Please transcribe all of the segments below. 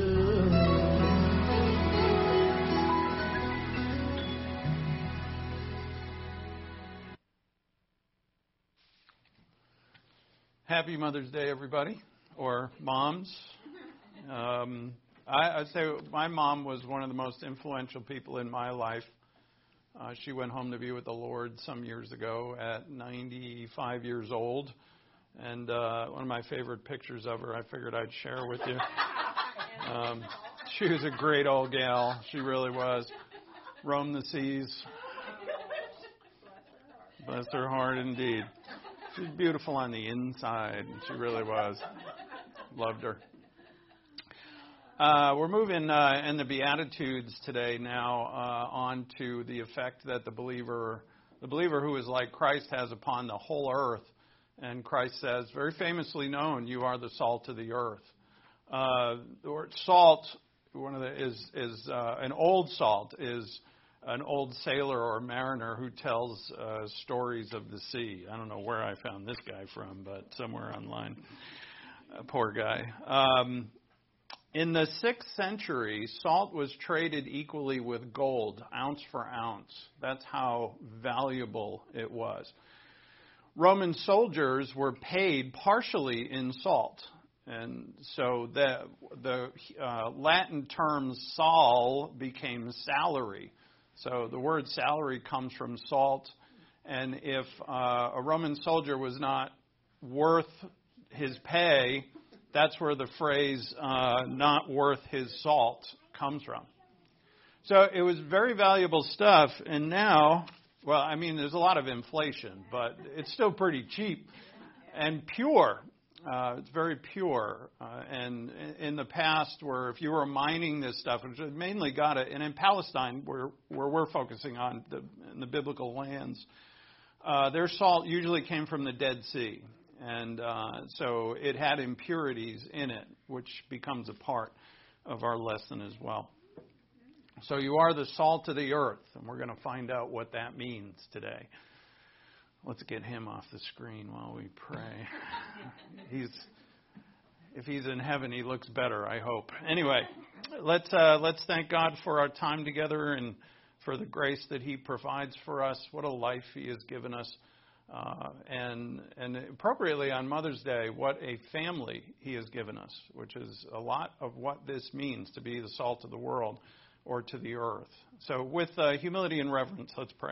Happy Mother's Day, everybody, or moms. I'd say my mom was one of the most influential people in my life. She went home to be with the Lord some years ago at 95 years old. And one of my favorite pictures of her, I figured I'd share with you. She was a great old gal. She really was. Roamed the seas. Bless her heart, indeed. She was beautiful on the inside. She really was. Loved her. We're moving in the Beatitudes today now on to the effect that the believer who is like Christ has upon the whole earth. And Christ says, very famously known, you are the salt of the earth. The word salt, is an old salt is an old sailor or mariner who tells stories of the sea. I don't know where I found this guy from, but somewhere online. Poor guy. In the 6th century, salt was traded equally with gold, ounce for ounce. That's how valuable it was. Roman soldiers were paid partially in salt. And so the Latin term sol became salary. So the word salary comes from salt. And if a Roman soldier was not worth his pay, that's where the phrase not worth his salt comes from. So it was very valuable stuff. And now, well, I mean, there's a lot of inflation, but it's still pretty cheap and pure. It's very pure. And in the past, where if you were mining this stuff, which mainly got it, and in Palestine, where we're focusing on in the biblical lands, their salt usually came from the Dead Sea. And so it had impurities in it, which becomes a part of our lesson as well. So you are the salt of the earth, and we're going to find out what that means today. Let's get him off the screen while we pray. If he's in heaven, he looks better, I hope. Anyway, let's thank God for our time together and for the grace that he provides for us. What a life he has given us. And appropriately on Mother's Day, what a family he has given us, which is a lot of what this means to be the salt of the world or to the earth. So with humility and reverence, let's pray.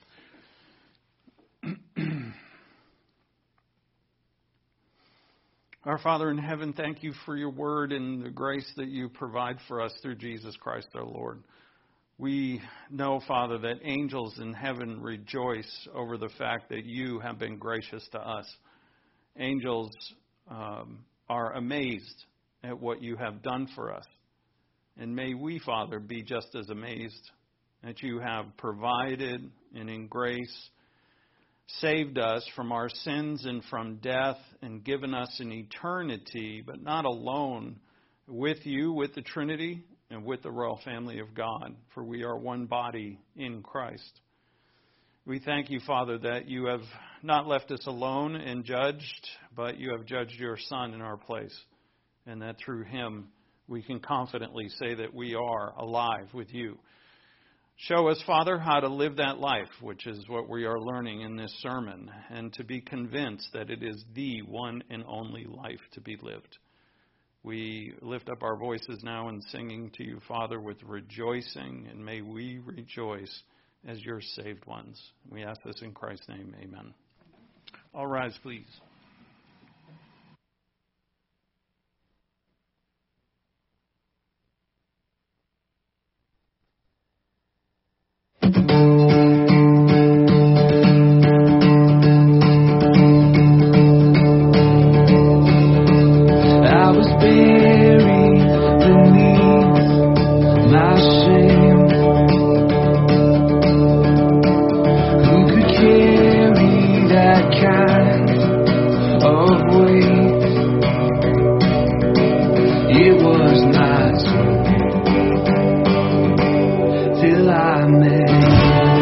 Our Father in heaven, thank you for your word and the grace that you provide for us through Jesus Christ our Lord. We know, Father, that angels in heaven rejoice over the fact that you have been gracious to us. Angels are amazed at what you have done for us. And may we, Father, be just as amazed that you have provided and in grace saved us from our sins and from death and given us an eternity, but not alone, with you, with the Trinity, and with the royal family of God, for we are one body in Christ. We thank you, Father, that you have not left us alone and judged, but you have judged your Son in our place, and that through him we can confidently say that we are alive with you. Show us, Father, how to live that life, which is what we are learning in this sermon, and to be convinced that it is the one and only life to be lived. We lift up our voices now in singing to you, Father, with rejoicing, and may we rejoice as your saved ones. We ask this in Christ's name, amen. All rise, please. was not till I met you.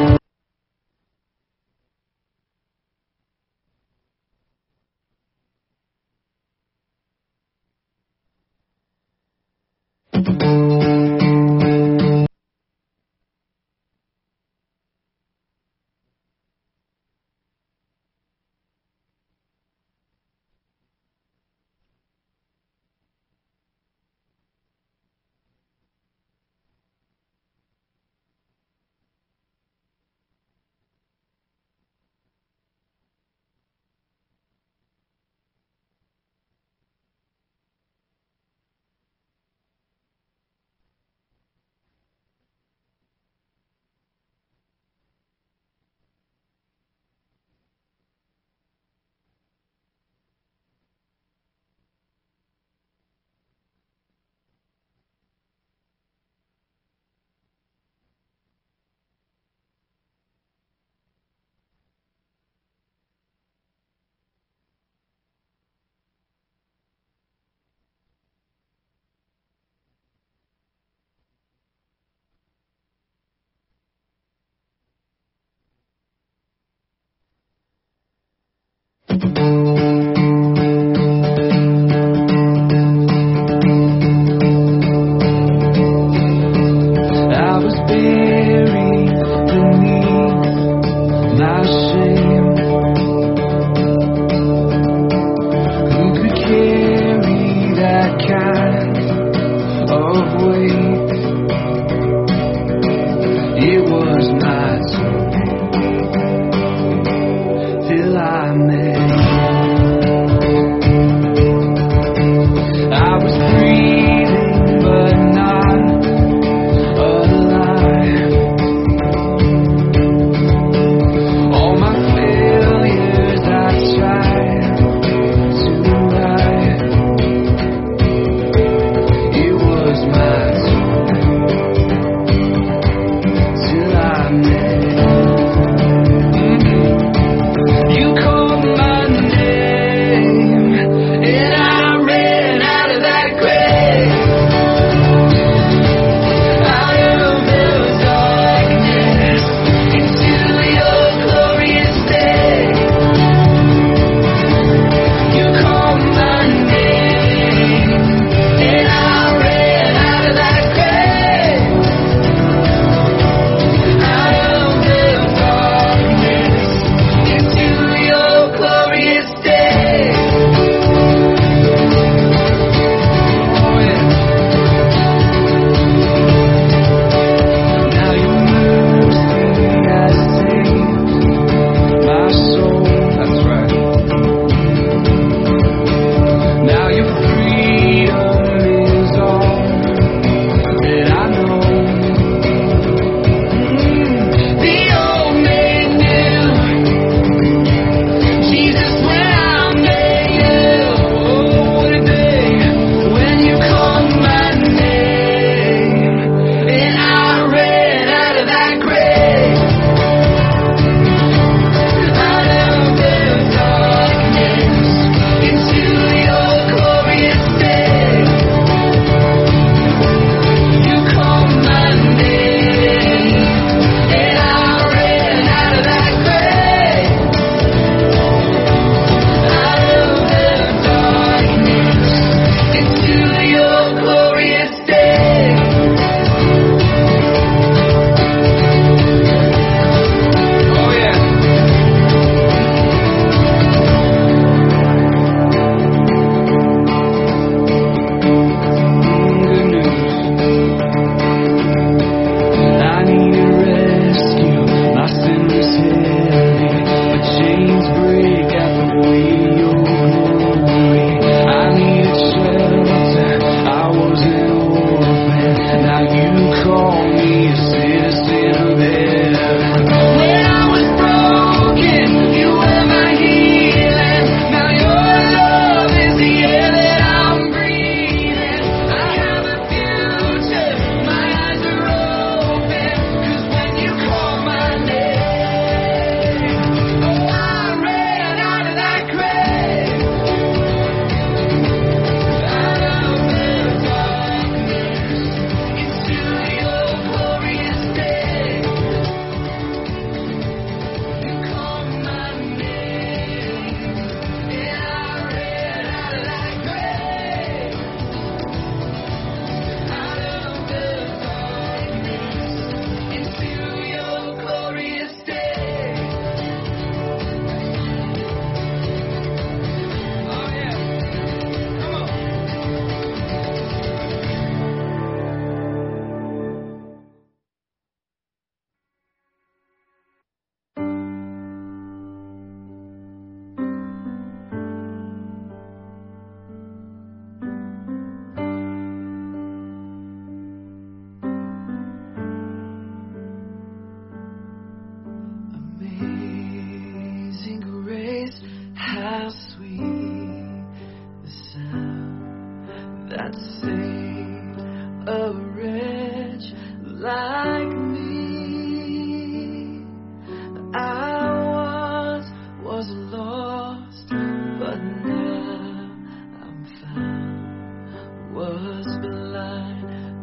Into your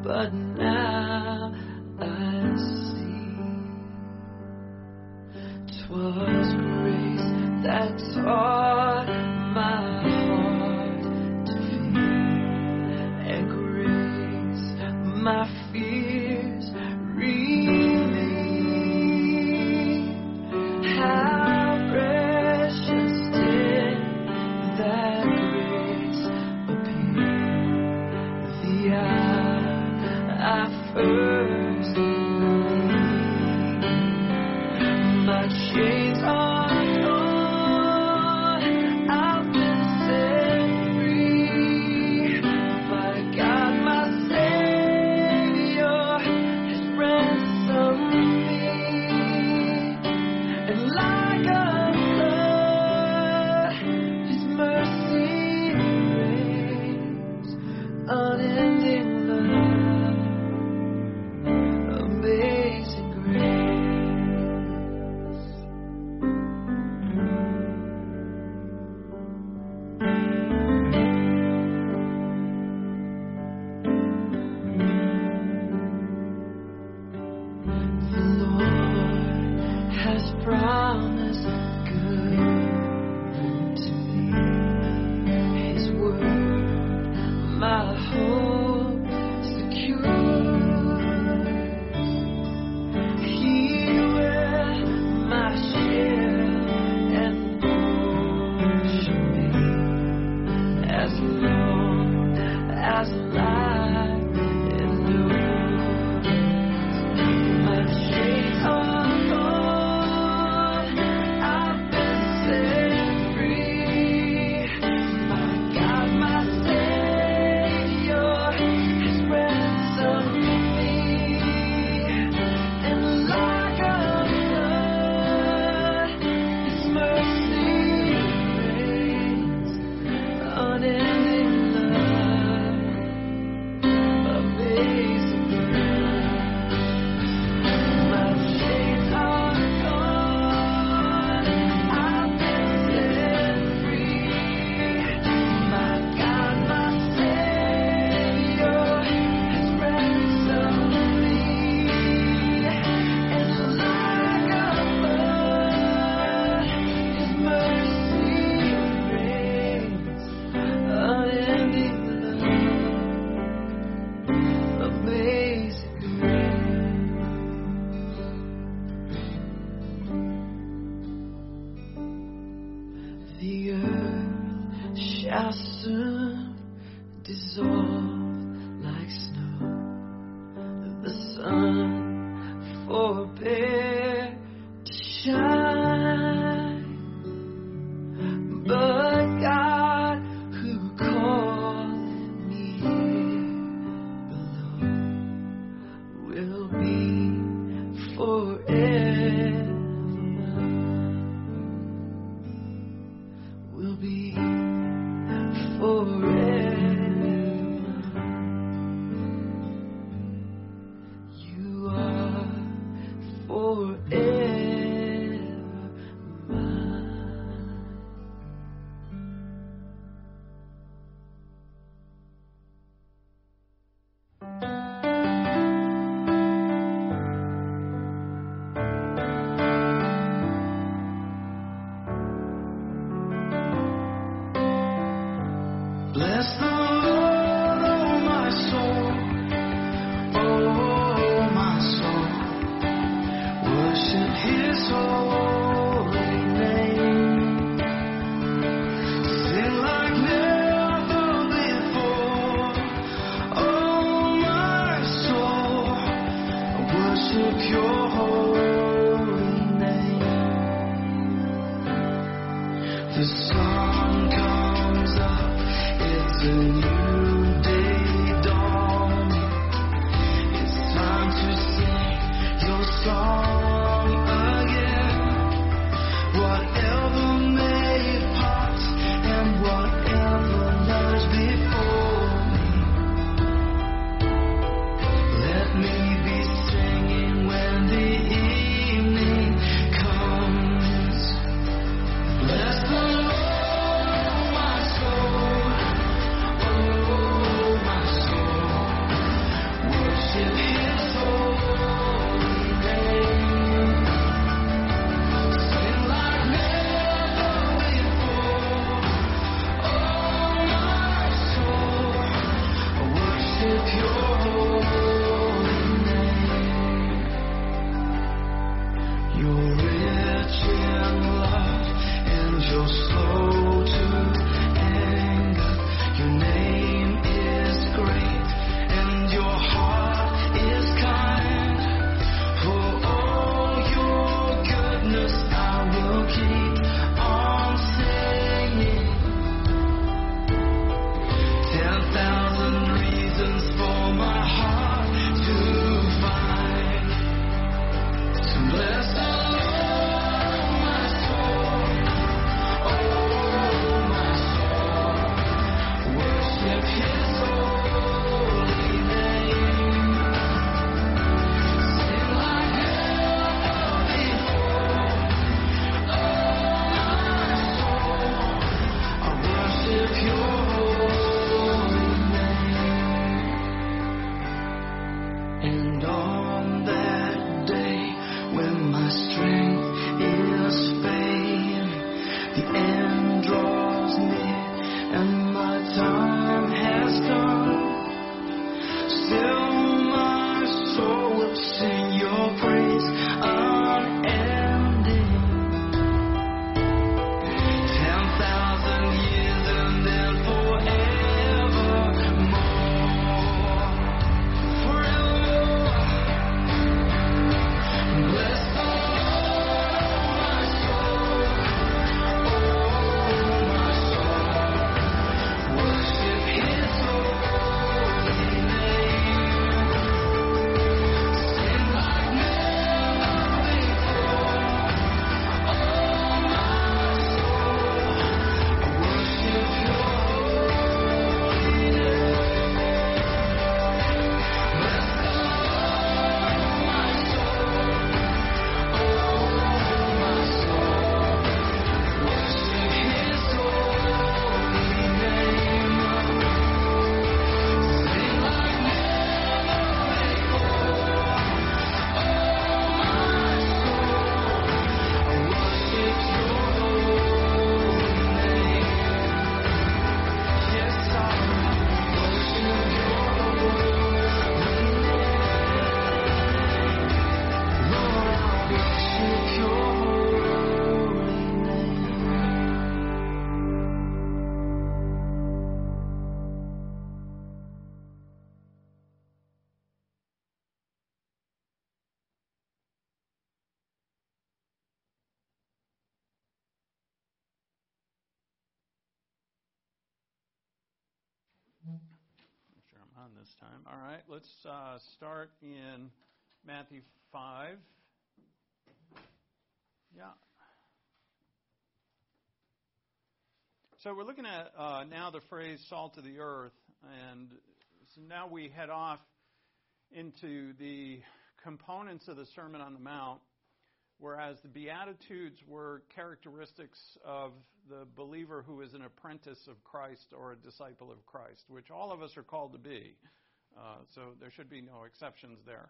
but now I see 'twas grace that taught my heart to fear, and grace my fears relieved. How precious did that grace appear the hour I first believed. My chains are gone, I've been set free. My God, my Savior has ransomed me. And like a flood, His mercy reigns, unending love, amazing grace. The Lord has promised good to me. His word, my hope secure. He will my shield and portion me, as long as life endures. My chains are gone, I've been set free. My God, my Savior has ransomed me. And like a flood, His mercy reigns, unending love, amazing grace. My chains are gone, I've been set free. My God, my Savior has ransomed me. And like a flood, His mercy reigns, unending love, amazing grace. The earth shall soon dissolve like snow. The sun forbear to shine, but God who called me here below will be forever mine, will be forever mine. You are forever mine. Bless the Lord, oh my soul, oh my soul. Worship Make sure I'm on this time. All right, let's start in Matthew 5. Yeah. So we're looking at now the phrase salt of the earth, and so now we head off into the components of the Sermon on the Mount, whereas the Beatitudes were characteristics of the believer who is an apprentice of Christ or a disciple of Christ, which all of us are called to be. So there should be no exceptions there.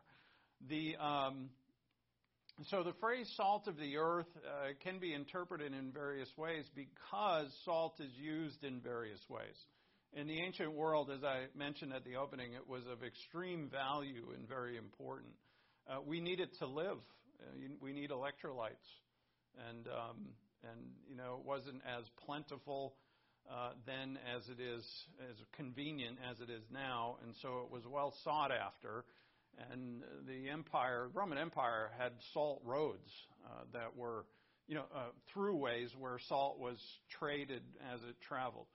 So the phrase salt of the earth can be interpreted in various ways because salt is used in various ways. In the ancient world, as I mentioned at the opening, it was of extreme value and very important. We need it to live. We need electrolytes. And it wasn't as plentiful then as it is, as convenient as it is now. And so it was well sought after. And the Roman Empire had salt roads that were, throughways where salt was traded as it traveled.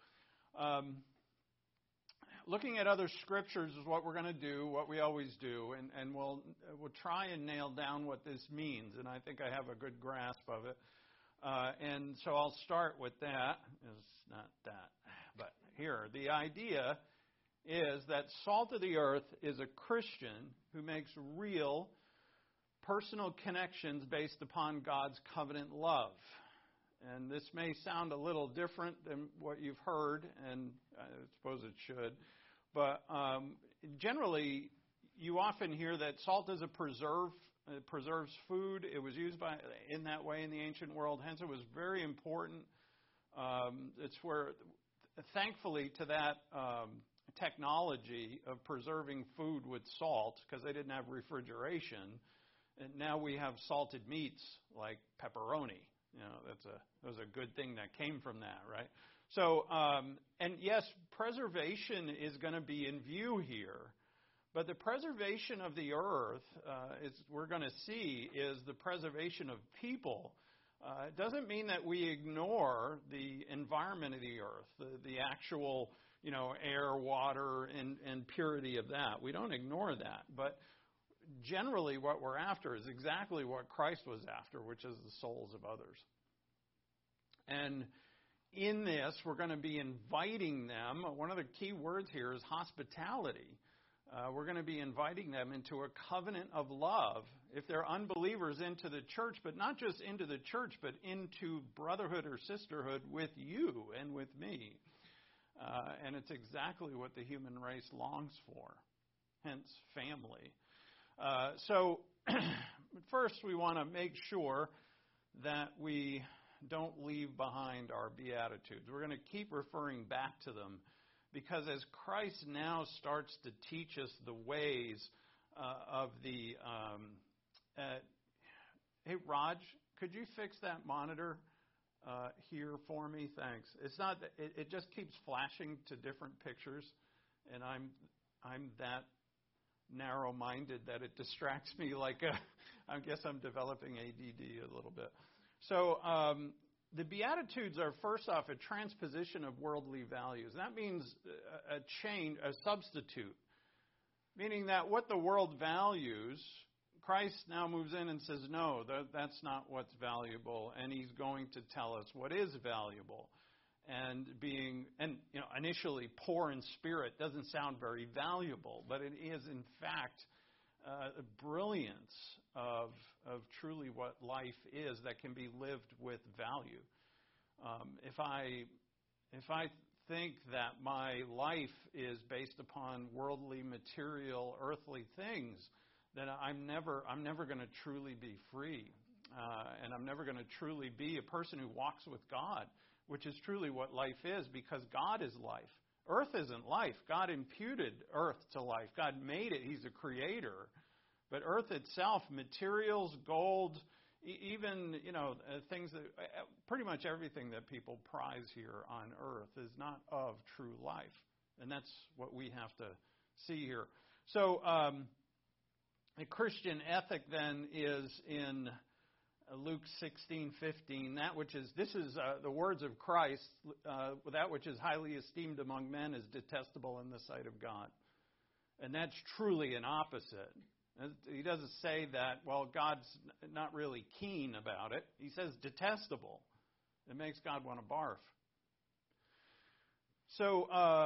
Looking at other scriptures is what we're going to do, what we always do, and we'll try and nail down what this means. And I think I have a good grasp of it. And so I'll start with that. It's not that, but here. The idea is that salt of the earth is a Christian who makes real personal connections based upon God's covenant love. And this may sound a little different than what you've heard, and I suppose it should. But generally, you often hear that salt is a preserve. It preserves food. It was used in that way in the ancient world. Hence, it was very important. It's where, thankfully, to that technology of preserving food with salt, because they didn't have refrigeration, and now we have salted meats like pepperoni. That was a good thing that came from that, right? So, and yes, preservation is going to be in view here, but the preservation of the earth, we're going to see, is the preservation of people. It doesn't mean that we ignore the environment of the earth, the actual, air, water, and purity of that. We don't ignore that, but generally, what we're after is exactly what Christ was after, which is the souls of others. And in this, we're going to be inviting them. One of the key words here is hospitality. We're going to be inviting them into a covenant of love. If they're unbelievers, into the church, but not just into the church, but into brotherhood or sisterhood with you and with me. And it's exactly what the human race longs for, hence family. So first we want to make sure that we don't leave behind our Beatitudes. We're going to keep referring back to them because as Christ now starts to teach us the ways of the... hey, Raj, could you fix that monitor here for me? Thanks. It's not... It just keeps flashing to different pictures, and I'm that narrow-minded that it distracts me I guess I'm developing ADD a little bit. So the Beatitudes are, first off, a transposition of worldly values. That means a substitute, meaning that what the world values, Christ now moves in and says, no, that's not what's valuable, and he's going to tell us what is valuable. And initially poor in spirit doesn't sound very valuable, but it is in fact a brilliance of truly what life is that can be lived with value. If I think that my life is based upon worldly, material, earthly things, then I'm never going to truly be free, and I'm never going to truly be a person who walks with God, which is truly what life is, because God is life. Earth isn't life. God imputed earth to life. God made it. He's a creator. But earth itself, materials, gold, even, things that, pretty much everything that people prize here on earth is not of true life. And that's what we have to see here. So, a Christian ethic then is in Luke 16:15, this is the words of Christ, that which is highly esteemed among men is detestable in the sight of God. And that's truly an opposite. He doesn't say that, well, God's not really keen about it. He says detestable. It makes God want to barf. So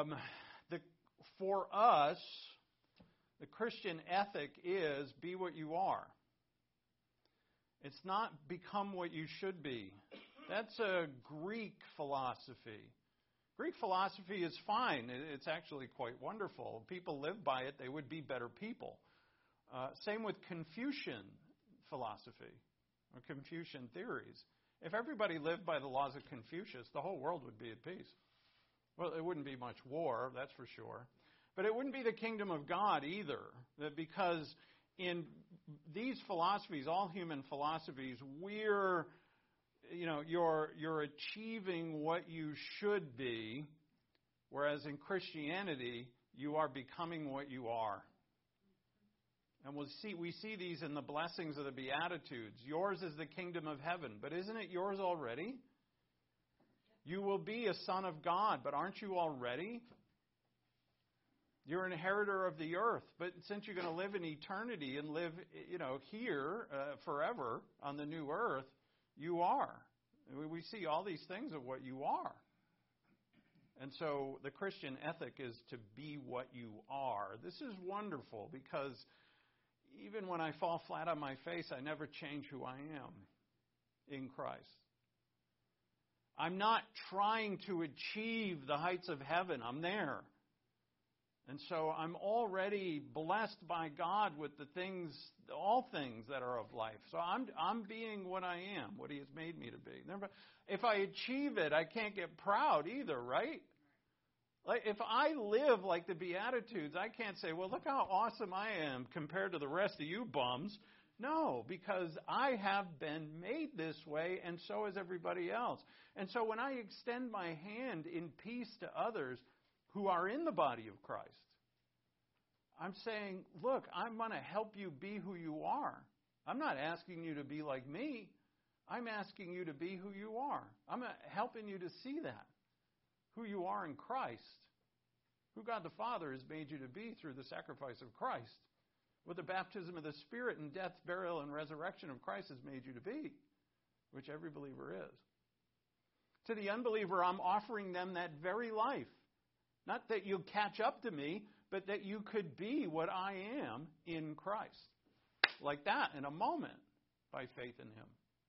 for us, the Christian ethic is be what you are. It's not become what you should be. That's a Greek philosophy. Greek philosophy is fine. It's actually quite wonderful. If people live by it, they would be better people. Same with Confucian philosophy or Confucian theories. If everybody lived by the laws of Confucius, the whole world would be at peace. Well, it wouldn't be much war, that's for sure. But it wouldn't be the kingdom of God either, because in these philosophies, all human philosophies, you're achieving what you should be, whereas in Christianity, you are becoming what you are. And we see these in the blessings of the Beatitudes. Yours is the kingdom of heaven, but isn't it yours already? You will be a son of God, but aren't you already? You're an inheritor of the earth, but since you're going to live in eternity and live, here forever on the new earth, you are. We see all these things of what you are. And so the Christian ethic is to be what you are. This is wonderful because even when I fall flat on my face, I never change who I am in Christ. I'm not trying to achieve the heights of heaven. I'm there. And so I'm already blessed by God with all things that are of life. So I'm being what I am, what He has made me to be. If I achieve it, I can't get proud either, right? Like if I live like the Beatitudes, I can't say, well, look how awesome I am compared to the rest of you bums. No, because I have been made this way, and so is everybody else. And so when I extend my hand in peace to others who are in the body of Christ, I'm saying, look, I'm going to help you be who you are. I'm not asking you to be like me. I'm asking you to be who you are. I'm helping you to see that, who you are in Christ, who God the Father has made you to be through the sacrifice of Christ, what the baptism of the Spirit and death, burial, and resurrection of Christ has made you to be, which every believer is. To the unbeliever, I'm offering them that very life. Not that you'll catch up to me, but that you could be what I am in Christ. Like that, in a moment, by faith in Him.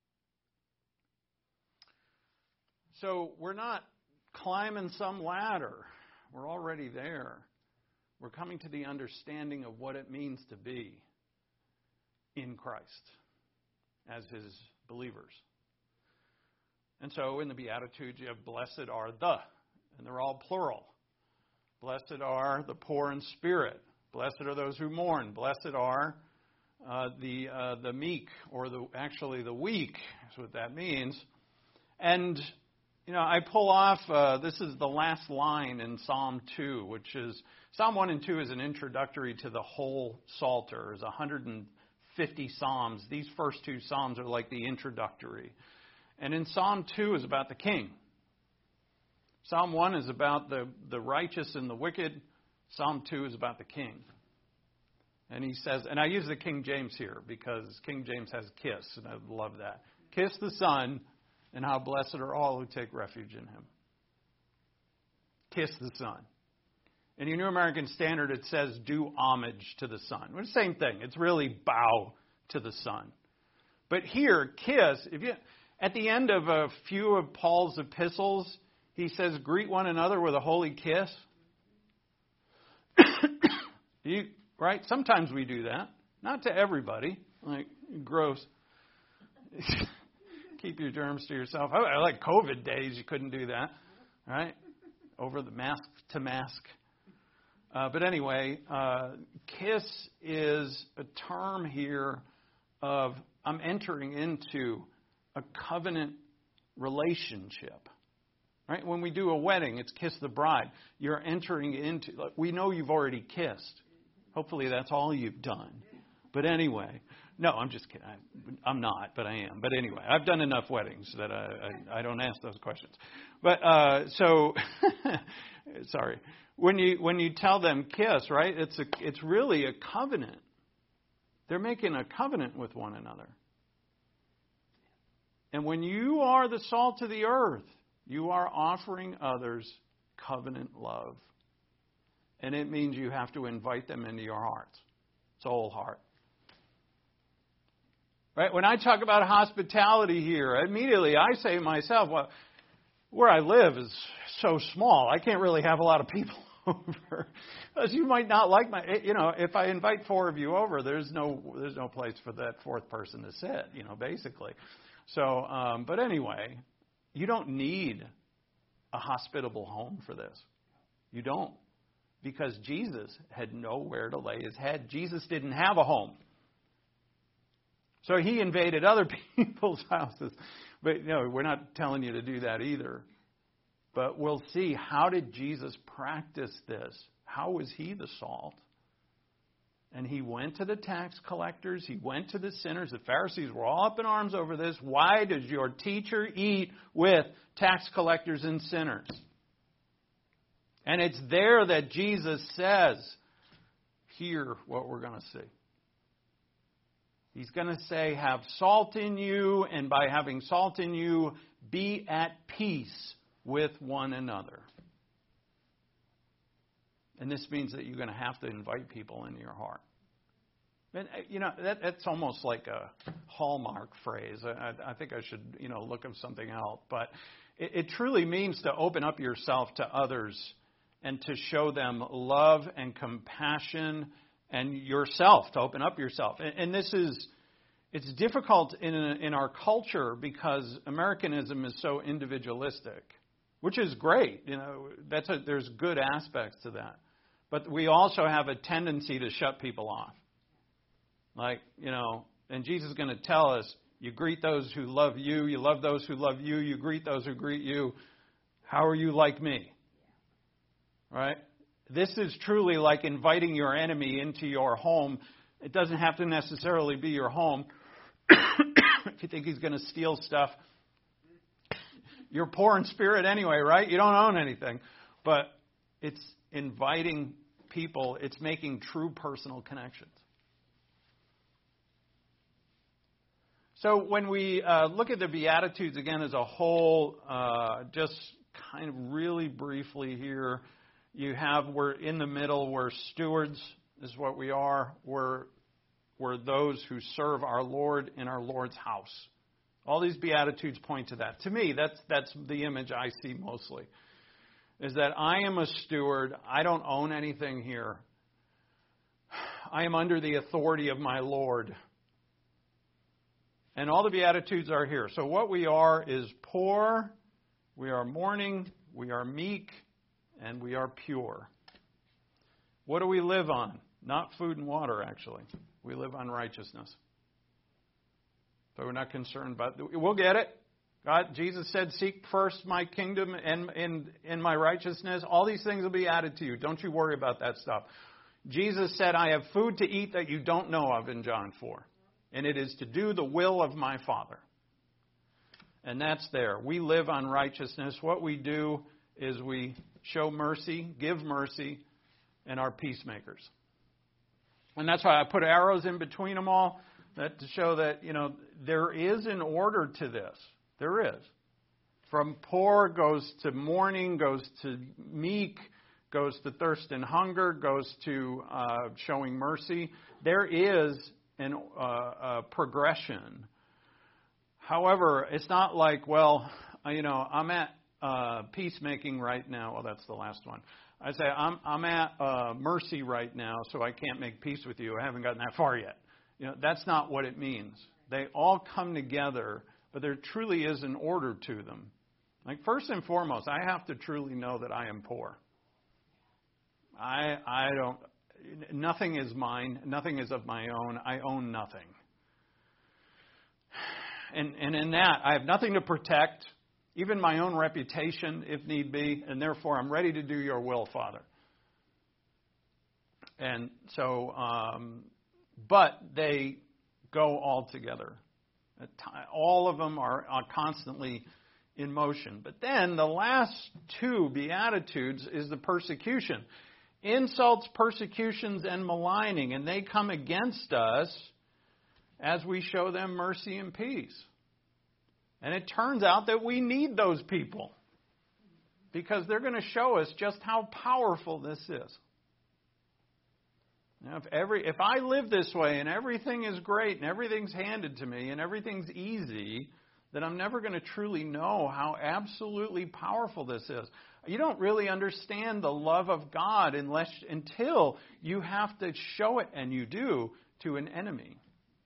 So we're not climbing some ladder. We're already there. We're coming to the understanding of what it means to be in Christ as His believers. And so in the Beatitudes, you have blessed are the, and they're all plural. Blessed are the poor in spirit. Blessed are those who mourn. Blessed are the meek, or the weak, is what that means. And, I pull off, this is the last line in Psalm 2, which is, Psalm 1 and 2 is an introductory to the whole Psalter. There's 150 Psalms. These first two Psalms are like the introductory. And in Psalm 2 is about the king. Psalm 1 is about the righteous and the wicked. Psalm 2 is about the king. And he says, and I use the King James here because King James has kiss, and I love that. Kiss the Son, and how blessed are all who take refuge in Him. Kiss the Son. In your New American Standard, it says do homage to the Son. Well, the same thing. It's really bow to the Son. But here, kiss, at the end of a few of Paul's epistles, he says, greet one another with a holy kiss. Right? Sometimes we do that. Not to everybody. Like, gross. Keep your germs to yourself. I like COVID days, you couldn't do that. Right? Over the mask to mask. But anyway, kiss is a term here of I'm entering into a covenant relationship. Right? When we do a wedding, it's kiss the bride. You're entering into, we know you've already kissed. Hopefully that's all you've done. But anyway, no, I'm just kidding. I'm not, but I am. But anyway, I've done enough weddings that I don't ask those questions. But sorry. When you tell them kiss, right? It's really a covenant. They're making a covenant with one another. And when you are the salt of the earth, you are offering others covenant love. And it means you have to invite them into your hearts. Soul, heart. Right? When I talk about hospitality here, immediately I say to myself, well, where I live is so small. I can't really have a lot of people over. Because you might not like if I invite 4 of you over, there's no place for that 4th person to sit, basically. So, but anyway, you don't need a hospitable home for this. You don't. Because Jesus had nowhere to lay his head. Jesus didn't have a home. So he invaded other people's houses. But we're not telling you to do that either. But we'll see, how did Jesus practice this? How was he the salt? And he went to the tax collectors. He went to the sinners. The Pharisees were all up in arms over this. Why does your teacher eat with tax collectors and sinners? And it's there that Jesus says, hear what we're going to see. He's going to say, have salt in you, and by having salt in you, be at peace with one another. And this means that you're going to have to invite people into your heart. And, that's almost like a Hallmark phrase. I think I should, look up something else. But it truly means to open up yourself to others and to show them love and compassion, and yourself, to open up yourself. And it's difficult in our culture because Americanism is so individualistic, which is great. There's good aspects to that. But we also have a tendency to shut people off. And Jesus is going to tell us, you greet those who love you, you love those who love you, you greet those who greet you. How are you like me? Right? This is truly like inviting your enemy into your home. It doesn't have to necessarily be your home. If you think he's going to steal stuff, you're poor in spirit anyway, right? You don't own anything. But it's inviting people. It's making true personal connections. So when we look at the Beatitudes again as a whole, just kind of really briefly here, we're in the middle, we're stewards is what we are. We're those who serve our Lord in our Lord's house. All these Beatitudes point to that. To me, that's the image I see mostly, is that I am a steward. I don't own anything here. I am under the authority of my Lord. And all the Beatitudes are here. So what we are is poor, we are mourning, we are meek, and we are pure. What do we live on? Not food and water, actually. We live on righteousness. So we're not concerned about it. We'll get it. Jesus said, seek first my kingdom and my righteousness. All these things will be added to you. Don't you worry about that stuff. Jesus said, I have food to eat that you don't know of in John 4. And it is to do the will of my Father. And that's there. We live on righteousness. What we do is we show mercy, give mercy, and are peacemakers. And that's why I put arrows in between them all, to show that, there is an order to this. There is. From poor goes to mourning, goes to meek, goes to thirst and hunger, goes to showing mercy. There is a progression. However, it's not like, I'm at peacemaking right now. Well, that's the last one. I say, I'm at mercy right now, so I can't make peace with you. I haven't gotten that far yet. That's not what it means. They all come together, but there truly is an order to them. Like, first and foremost, I have to truly know that I am poor. Nothing is mine. Nothing is of my own. I own nothing. And in that, I have nothing to protect, even my own reputation, if need be, and therefore I'm ready to do your will, Father. And so but they go all together. All of them are constantly in motion. But then the last two Beatitudes is the persecution. Insults, persecutions, and maligning. And they come against us as we show them mercy and peace. And it turns out that we need those people, because they're going to show us just how powerful this is. Now, if I live this way and everything is great and everything's handed to me and everything's easy, then I'm never going to truly know how absolutely powerful this is. You don't really understand the love of God until you have to show it, and you do, to an enemy.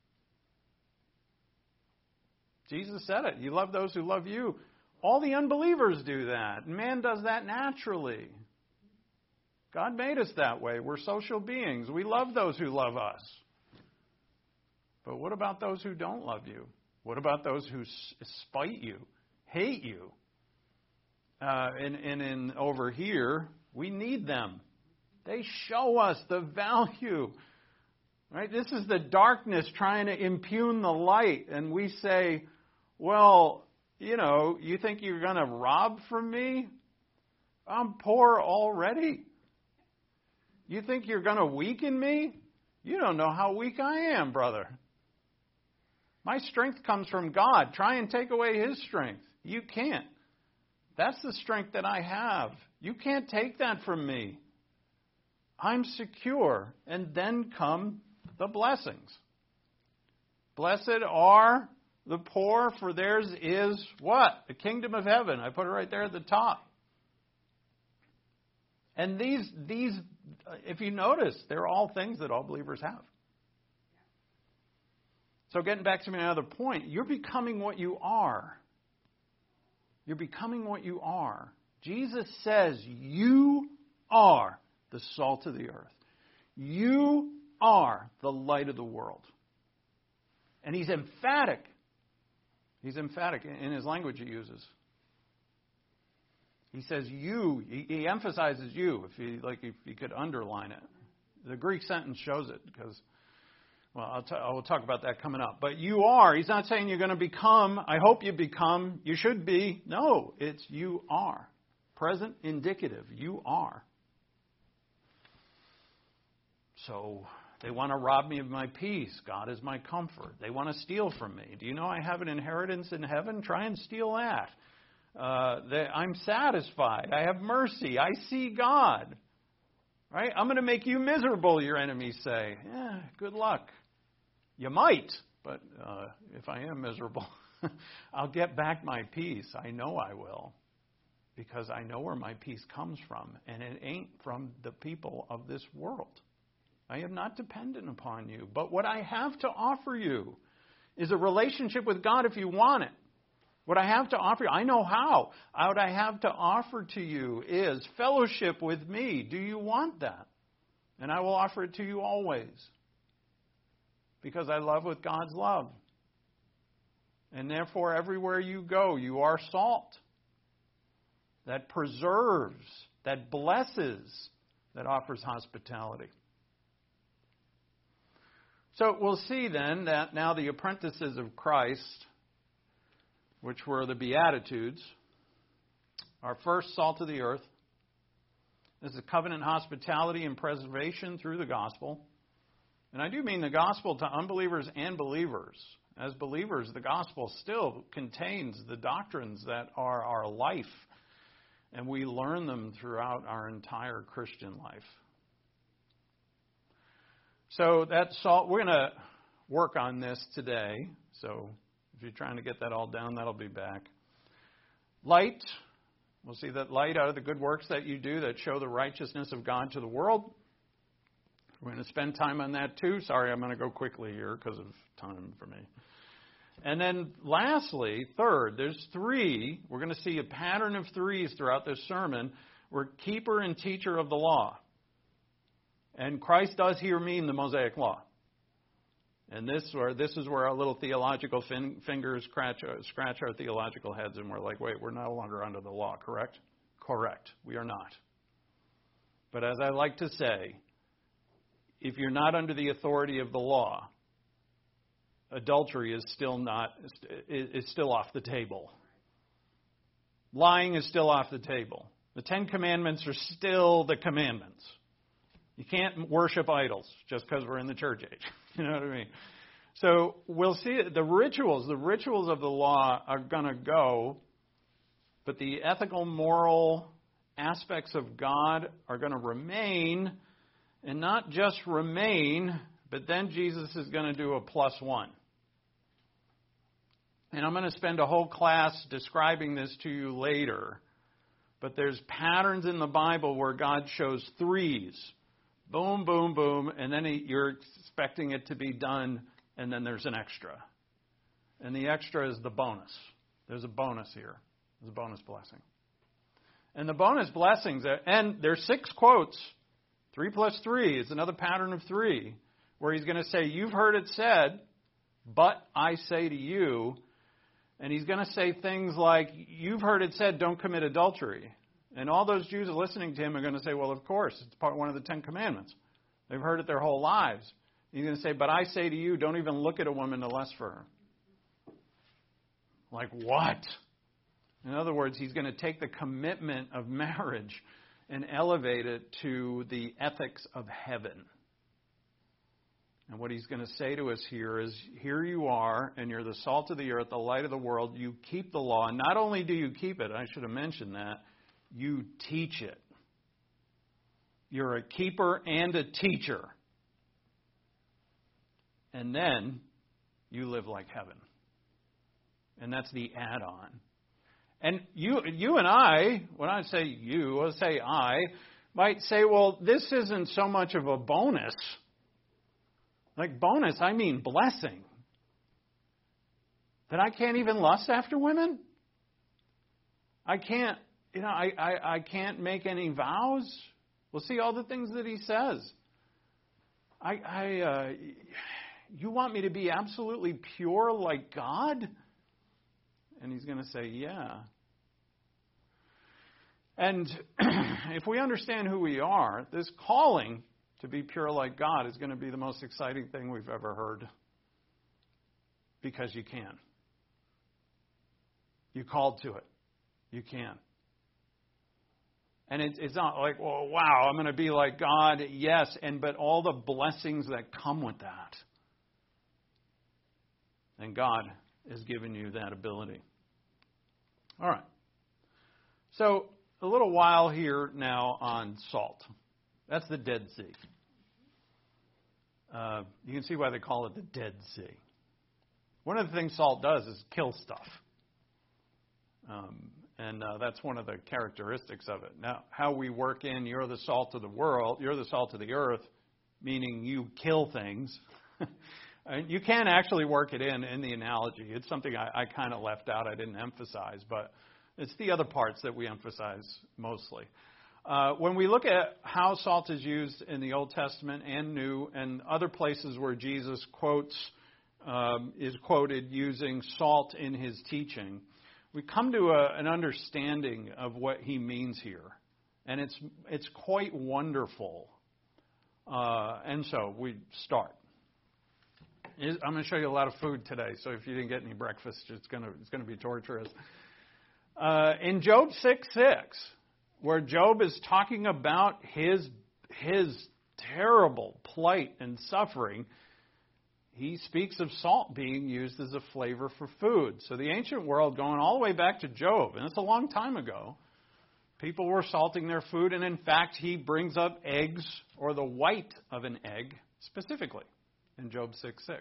Jesus said it. You love those who love you. All the unbelievers do that. Man does that naturally. God made us that way. We're social beings. We love those who love us. But what about those who don't love you? What about those who spite you, hate you? And over here, we need them. They show us the value. Right? This is the darkness trying to impugn the light. And we say, well, you think you're going to rob from me? I'm poor already. You think you're going to weaken me? You don't know how weak I am, brother. My strength comes from God. Try and take away His strength. You can't. That's the strength that I have. You can't take that from me. I'm secure. And then come the blessings. Blessed are the poor, for theirs is what? The kingdom of heaven. I put it right there at the top. And these, if you notice, they're all things that all believers have. So getting back to my other point, you're becoming what you are. You're becoming what you are. Jesus says you are the salt of the earth. You are the light of the world. And He's emphatic. He's emphatic in His language He uses. He says you. He emphasizes you. If you could underline it, the Greek sentence shows it, because, well, I will talk about that coming up. But you are. He's not saying you're going to become. I hope you become. You should be. No, it's you are. Present indicative. You are. So they want to rob me of my peace. God is my comfort. They want to steal from me. Do you know I have an inheritance in heaven? Try and steal that. I'm satisfied. I have mercy. I see God. Right? I'm going to make you miserable, your enemies say. Yeah, good luck. You might, but if I am miserable, I'll get back my peace. I know I will, because I know where my peace comes from, and it ain't from the people of this world. I am not dependent upon you. But what I have to offer you is a relationship with God if you want it. What I have to offer you, I know how. What I have to offer to you is fellowship with me. Do you want that? And I will offer it to you always. Because I love with God's love. And therefore, everywhere you go, you are salt. That preserves, that blesses, that offers hospitality. So we'll see then that now the apprentices of Christ, which were the Beatitudes, are first salt of the earth. This is covenant hospitality and preservation through the gospel. And I do mean the gospel to unbelievers and believers. As believers, the gospel still contains the doctrines that are our life. And we learn them throughout our entire Christian life. So that salt, we're going to work on this today. So if you're trying to get that all down, that'll be back. Light. We'll see that light out of the good works that you do that show the righteousness of God to the world. We're going to spend time on that too. Sorry, I'm going to go quickly here because of time for me. And then lastly, third, there's three. We're going to see a pattern of threes throughout this sermon. We're keeper and teacher of the law. And Christ does here mean the Mosaic law. And this is where our little theological fingers scratch our theological heads, and we're like, wait, we're no longer under the law, correct? Correct. We are not. But as I like to say, if you're not under the authority of the law, adultery is still off the table. Lying is still off the table. The 10 Commandments are still the commandments. You can't worship idols just because we're in the church age. You know what I mean? So we'll see the rituals of the law are going to go, but the ethical, moral aspects of God are going to remain, and not just remain, but then Jesus is going to do a +1. And I'm going to spend a whole class describing this to you later. But there's patterns in the Bible where God shows threes. Boom, boom, boom. And then you're expecting it to be done. And then there's an extra. And the extra is the bonus. There's a bonus here. There's a bonus blessing. And the bonus blessings, and there's 6 quotes. 3 + 3 is another pattern of 3. Where he's going to say, you've heard it said, but I say to you. And he's going to say things like, you've heard it said, don't commit adultery. And all those Jews listening to him are going to say, well, of course, it's one of the 10 Commandments. They've heard it their whole lives. He's going to say, but I say to you, don't even look at a woman to lust for her. Like what? In other words, he's going to take the commitment of marriage and elevate it to the ethics of heaven. And what he's going to say to us here is, here you are, and you're the salt of the earth, the light of the world. You keep the law. And not only do you keep it, I should have mentioned that, you teach it. You're a keeper and a teacher. And then you live like heaven. And that's the add-on. And you and I, when I say you, I'll say I, might say, well, this isn't so much of a bonus. Like bonus, I mean blessing. That I can't even lust after women? I can't, I can't make any vows. We'll see all the things that he says. You want me to be absolutely pure like God? And he's going to say, yeah. And if we understand who we are, this calling to be pure like God is going to be the most exciting thing we've ever heard. Because you can. You called to it. You can. And it's not like, well, wow, I'm going to be like God. Yes, but all the blessings that come with that. And God has given you that ability. All right. So a little while here now on salt. That's the Dead Sea. You can see why they call it the Dead Sea. One of the things salt does is kill stuff. And that's one of the characteristics of it. Now, how we work in, you're the salt of the world, you're the salt of the earth, meaning you kill things. You can actually work it in the analogy. It's something I kind of left out, I didn't emphasize, but it's the other parts that we emphasize mostly. When we look at how salt is used in the Old Testament and New, and other places where Jesus is quoted using salt in his teaching, we come to an understanding of what he means here. And it's quite wonderful. And so we start. I'm going to show you a lot of food today, so if you didn't get any breakfast, it's going to be torturous. In Job 6:6, where Job is talking about his terrible plight and suffering, he speaks of salt being used as a flavor for food. So the ancient world, going all the way back to Job, and it's a long time ago, people were salting their food, and in fact, he brings up eggs, or the white of an egg, specifically, in Job 6:6.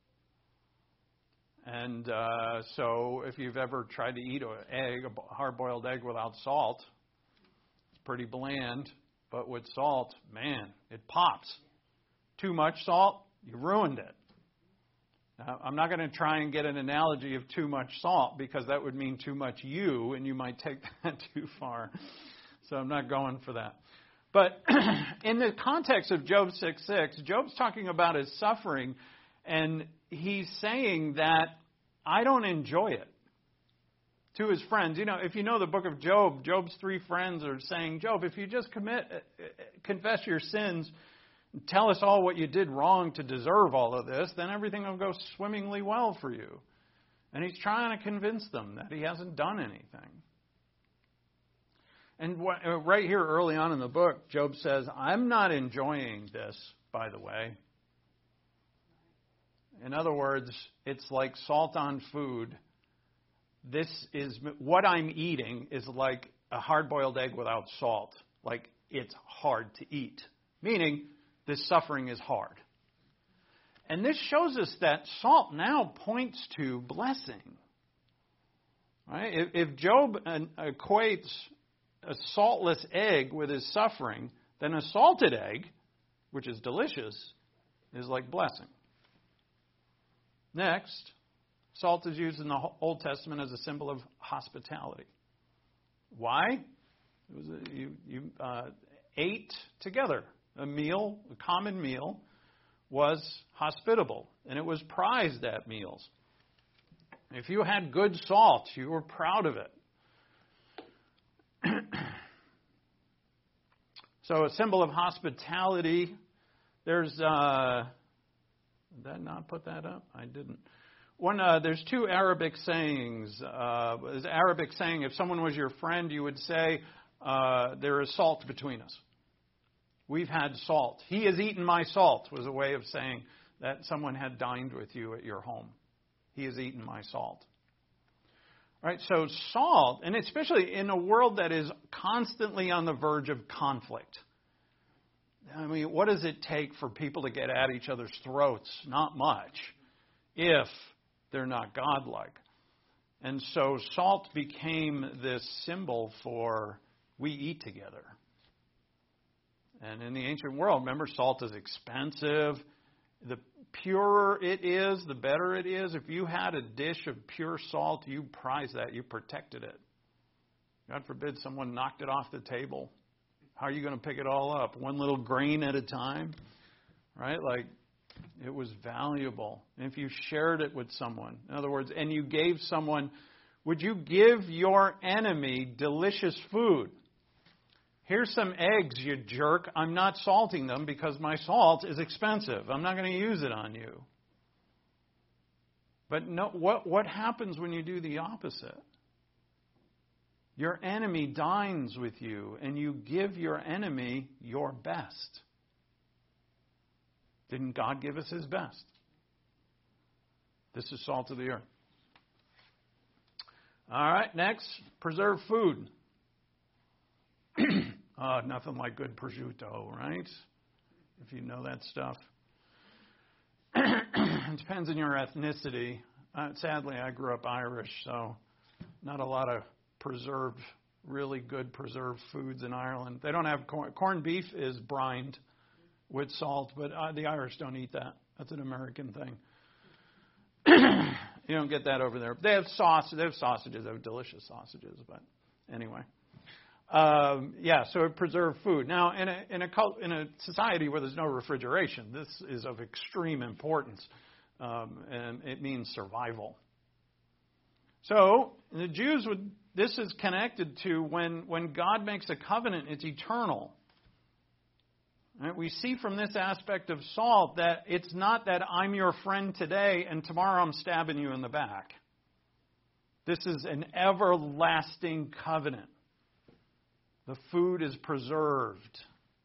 And so if you've ever tried to eat a hard-boiled egg without salt, it's pretty bland. But with salt, man, it pops. Too much salt, you ruined it. Now, I'm not going to try and get an analogy of too much salt, because that would mean too much you, and you might take that too far. So I'm not going for that. But in the context of Job 6:6, Job's talking about his suffering, and he's saying that I don't enjoy it. To his friends, if you know the book of Job, Job's 3 friends are saying, Job, if you just confess your sins, tell us all what you did wrong to deserve all of this, then everything will go swimmingly well for you. And he's trying to convince them that he hasn't done anything. And right here early on in the book, Job says, I'm not enjoying this, by the way. In other words, it's like salt on food. This is what I'm eating is like a hard-boiled egg without salt. Like it's hard to eat. Meaning, this suffering is hard. And this shows us that salt now points to blessing. Right? If Job equates a saltless egg with his suffering, then a salted egg, which is delicious, is like blessing. Next, salt is used in the Old Testament as a symbol of hospitality. Why? It was you ate together. A meal, a common meal, was hospitable, and it was prized at meals. If you had good salt, you were proud of it. So a symbol of hospitality. There's, did I not put that up? I didn't. There's two Arabic sayings. There's an Arabic saying, if someone was your friend, you would say, there is salt between us. We've had salt. He has eaten my salt was a way of saying that someone had dined with you at your home. He has eaten my salt. Right? So salt, and especially in a world that is constantly on the verge of conflict. I mean, what does it take for people to get at each other's throats? Not much, if they're not godlike. And so salt became this symbol for we eat together. And in the ancient world, remember, salt is expensive. The purer it is, the better it is. If you had a dish of pure salt, you prized that. You protected it. God forbid someone knocked it off the table. How are you going to pick it all up? One little grain at a time? Right? Like, it was valuable. And if you shared it with someone, in other words, and you gave someone, would you give your enemy delicious food? Here's some eggs, you jerk. I'm not salting them because my salt is expensive. I'm not going to use it on you. But no, what happens when you do the opposite? Your enemy dines with you, and you give your enemy your best. Didn't God give us His best? This is salt of the earth. All right, next, preserve food. Nothing like good prosciutto, right? If you know that stuff. It depends on your ethnicity. Sadly, I grew up Irish, so not a lot of really good preserved foods in Ireland. They don't have corn. Corned beef is brined with salt, but the Irish don't eat that. That's an American thing. You don't get that over there. They have sausages. They have delicious sausages, but anyway. So preserve food. Now, in a society where there's no refrigeration, this is of extreme importance, and it means survival. So the Jews this is connected to when God makes a covenant, it's eternal. Right? We see from this aspect of salt that it's not that I'm your friend today and tomorrow I'm stabbing you in the back. This is an everlasting covenant. The food is preserved.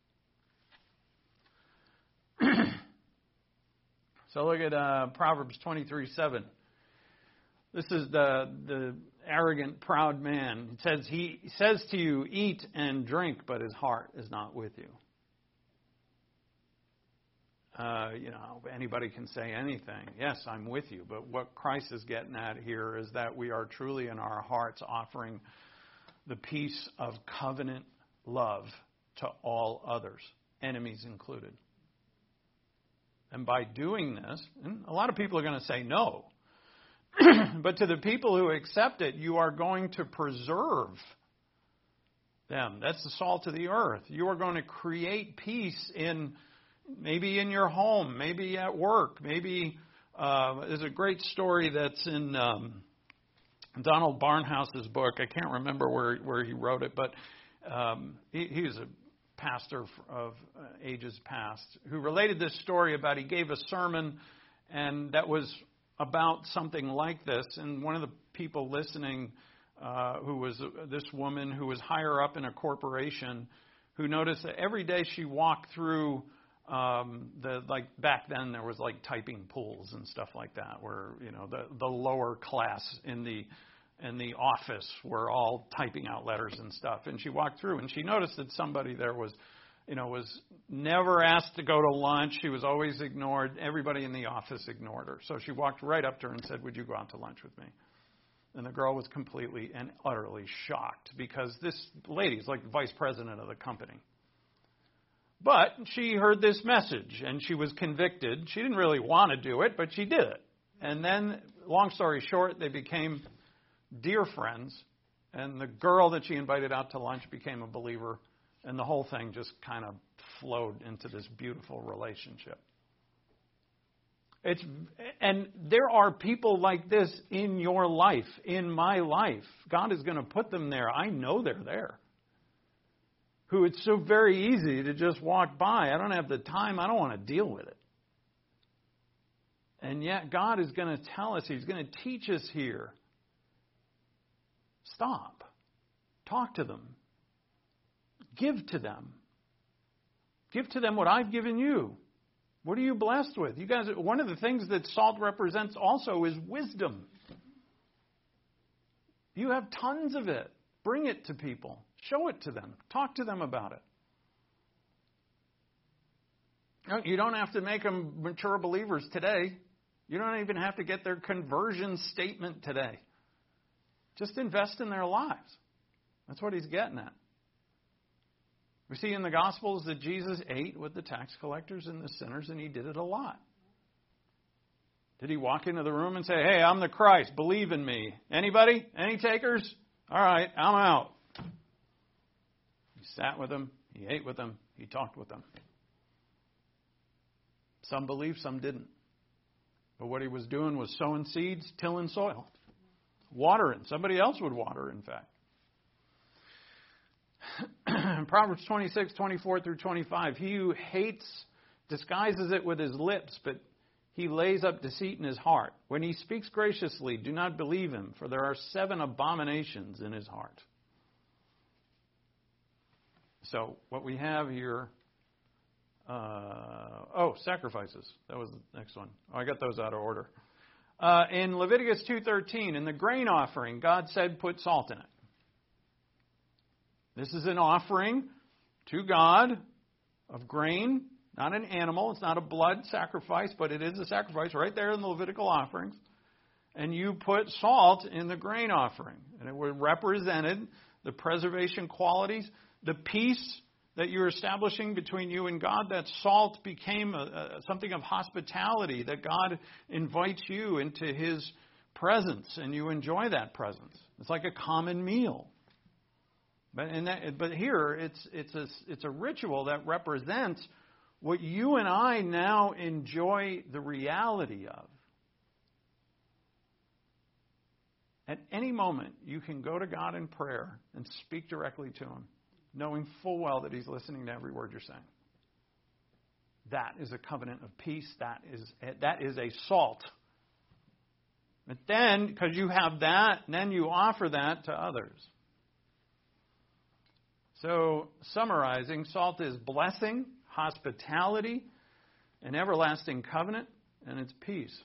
So look at Proverbs 23:7. This is the arrogant, proud man. It says, he says to you, eat and drink, but his heart is not with you. Anybody can say anything. Yes, I'm with you. But what Christ is getting at here is that we are truly in our hearts offering the peace of covenant love to all others, enemies included. And by doing this, and a lot of people are going to say no, but to the people who accept it, you are going to preserve them. That's the salt of the earth. You are going to create peace maybe in your home, maybe at work, maybe there's a great story that's in Donald Barnhouse's book. I can't remember where he wrote it, but he's a pastor of ages past, who related this story about he gave a sermon, and that was about something like this. And one of the people listening, who was this woman who was higher up in a corporation, who noticed that every day she walked through back then there was like typing pools and stuff like that, where the lower class in the office were all typing out letters and stuff. And she walked through and she noticed that somebody there was never asked to go to lunch. She was always ignored. Everybody in the office ignored her. So she walked right up to her and said, "Would you go out to lunch with me?" And the girl was completely and utterly shocked, because this lady is like the vice president of the company. But she heard this message and she was convicted. She didn't really want to do it, but she did it. And then, long story short, they became dear friends. And the girl that she invited out to lunch became a believer. And the whole thing just kind of flowed into this beautiful relationship. And there are people like this in your life, in my life. God is going to put them there. I know they're there. Who it's so very easy to just walk by. I don't have the time. I don't want to deal with it. And yet God is going to tell us, He's going to teach us here. Stop. Talk to them. Give to them. Give to them what I've given you. What are you blessed with? You guys, one of the things that salt represents also is wisdom. You have tons of it. Bring it to people. Show it to them. Talk to them about it. You don't have to make them mature believers today. You don't even have to get their conversion statement today. Just invest in their lives. That's what He's getting at. We see in the Gospels that Jesus ate with the tax collectors and the sinners, and He did it a lot. Did He walk into the room and say, "Hey, I'm the Christ, believe in me"? Anybody? Any takers? All right, I'm out. He sat with them, He ate with them, He talked with them. Some believed, some didn't. But what He was doing was sowing seeds, tilling soil, watering. Somebody else would water, in fact. Proverbs 26:24 through 25. He who hates disguises it with his lips, but he lays up deceit in his heart. When he speaks graciously, do not believe him, for there are 7 abominations in his heart. So what we have here, sacrifices. That was the next one. I got those out of order. In Leviticus 2:13, in the grain offering, God said, put salt in it. This is an offering to God of grain, not an animal. It's not a blood sacrifice, but it is a sacrifice right there in the Levitical offerings. And you put salt in the grain offering. And it represented the preservation qualities, the peace that you're establishing between you and God. That salt became something of hospitality, that God invites you into His presence, and you enjoy that presence. It's like a common meal. But here, it's a ritual that represents what you and I now enjoy the reality of. At any moment, you can go to God in prayer and speak directly to Him, knowing full well that He's listening to every word you're saying. That is a covenant of peace. That is a salt. But then, because you have that, then you offer that to others. So, summarizing, salt is blessing, hospitality, an everlasting covenant, and it's peace.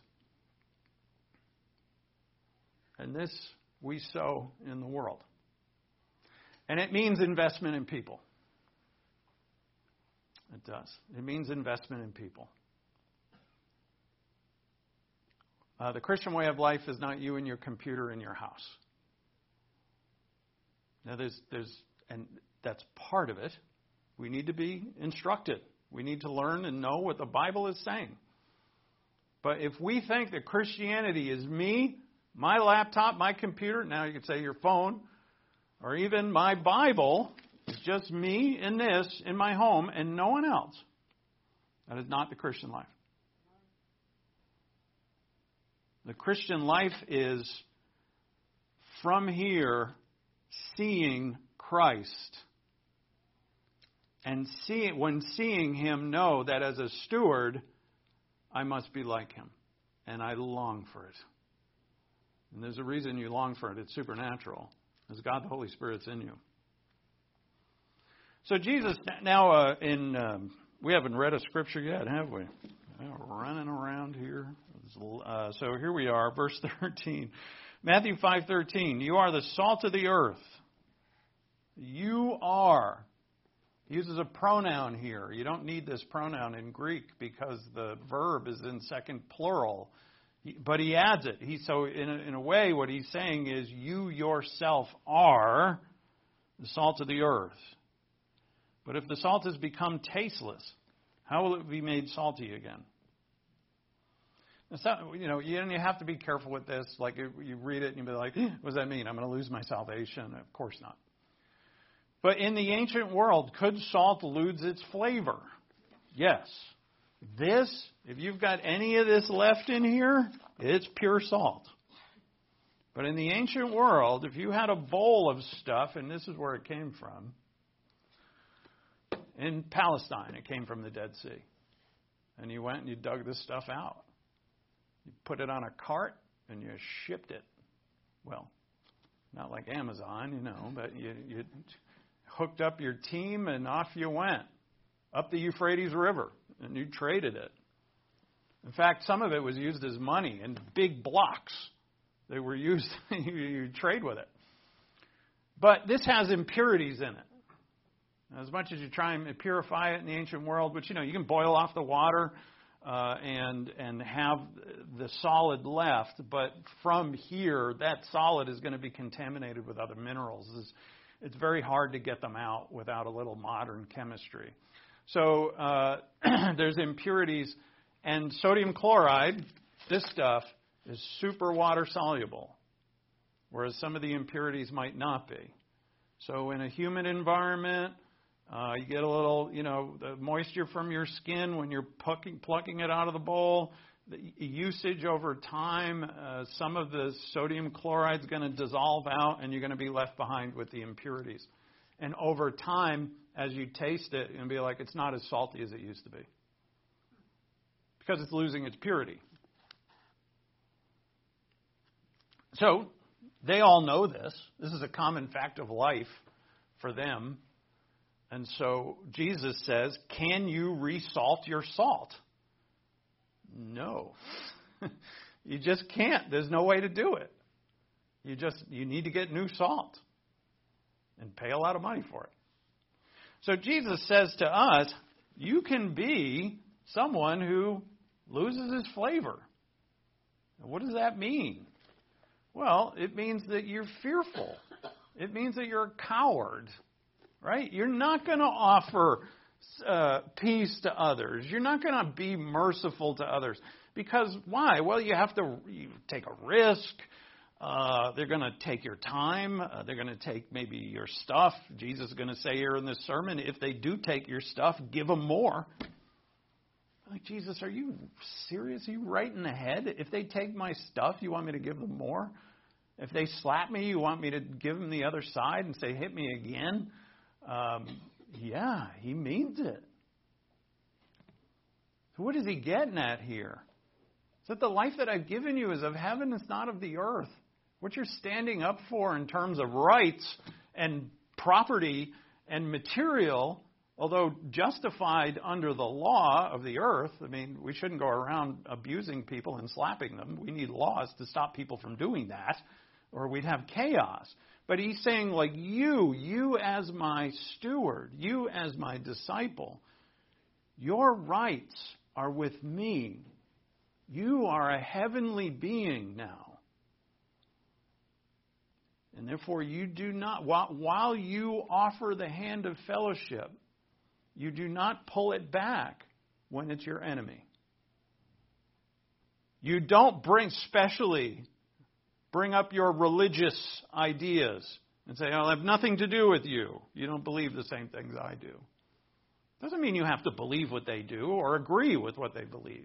And this we sow in the world. And it means investment in people. It does. It means investment in people. The Christian way of life is not you and your computer in your house. Now, and that's part of it. We need to be instructed. We need to learn and know what the Bible is saying. But if we think that Christianity is me, my laptop, my computer, now you could say your phone, or even my Bible, is just me and this in my home and no one else, that is not the Christian life. The Christian life is from here seeing Christ And when seeing him, know that as a steward, I must be like him. And I long for it. And there's a reason you long for it. It's supernatural. It's God the Holy Spirit's in you. So Jesus, now we haven't read a scripture yet, have we? We're running around here. So here we are, verse 13. Matthew 5:13. You are the salt of the earth. You are. He uses a pronoun here. You don't need this pronoun in Greek because the verb is in second plural. But he adds it. So in a way, what he's saying is you yourself are the salt of the earth. But if the salt has become tasteless, how will it be made salty again? So, you have to be careful with this. Like you read it and you'll be like, what does that mean? I'm going to lose my salvation? Of course not. But in the ancient world, could salt lose its flavor? Yes. This, if you've got any of this left in here, it's pure salt. But in the ancient world, if you had a bowl of stuff, and this is where it came from, in Palestine, it came from the Dead Sea. And you went and you dug this stuff out. You put it on a cart and you shipped it. Well, not like Amazon, but you hooked up your team and off you went up the Euphrates River and you traded it. In fact, some of it was used as money in big blocks. They were used, you trade with it. But this has impurities in it. As much as you try and purify it in the ancient world, which, you can boil off the water and have the solid left, but from here, that solid is going to be contaminated with other minerals. It's very hard to get them out without a little modern chemistry. So there's impurities, and sodium chloride, this stuff, is super water soluble, whereas some of the impurities might not be. So in a humid environment, you get a little, the moisture from your skin when you're plucking it out of the bowl. The usage over time, some of the sodium chloride is going to dissolve out, and you're going to be left behind with the impurities. And over time, as you taste it, you're going to be like, it's not as salty as it used to be. Because it's losing its purity. So, they all know this. This is a common fact of life for them. And so Jesus says, can you resalt your salt? No. You just can't. There's no way to do it. You need to get new salt and pay a lot of money for it. So Jesus says to us, you can be someone who loses his flavor. What does that mean? Well, it means that you're fearful. It means that you're a coward. Right? You're not going to offer peace to others. You're not going to be merciful to others. Because why? Well, you take a risk. They're going to take your time. They're going to take maybe your stuff. Jesus is going to say here in this sermon, if they do take your stuff, give them more. Like, Jesus, are you serious? Are you right in the head? If they take my stuff, you want me to give them more? If they slap me, you want me to give them the other side and say, hit me again? Yeah, he means it. So what is he getting at here? It's that the life that I've given you is of heaven, it's not of the earth. What you're standing up for in terms of rights and property and material, although justified under the law of the earth, we shouldn't go around abusing people and slapping them. We need laws to stop people from doing that, or we'd have chaos. But he's saying, like, you as my steward, you as my disciple, your rights are with me. You are a heavenly being now. And therefore, you do not, while you offer the hand of fellowship, you do not pull it back when it's your enemy. You don't bring up your religious ideas and say, I'll have nothing to do with you. You don't believe the same things I do. Doesn't mean you have to believe what they do or agree with what they believe.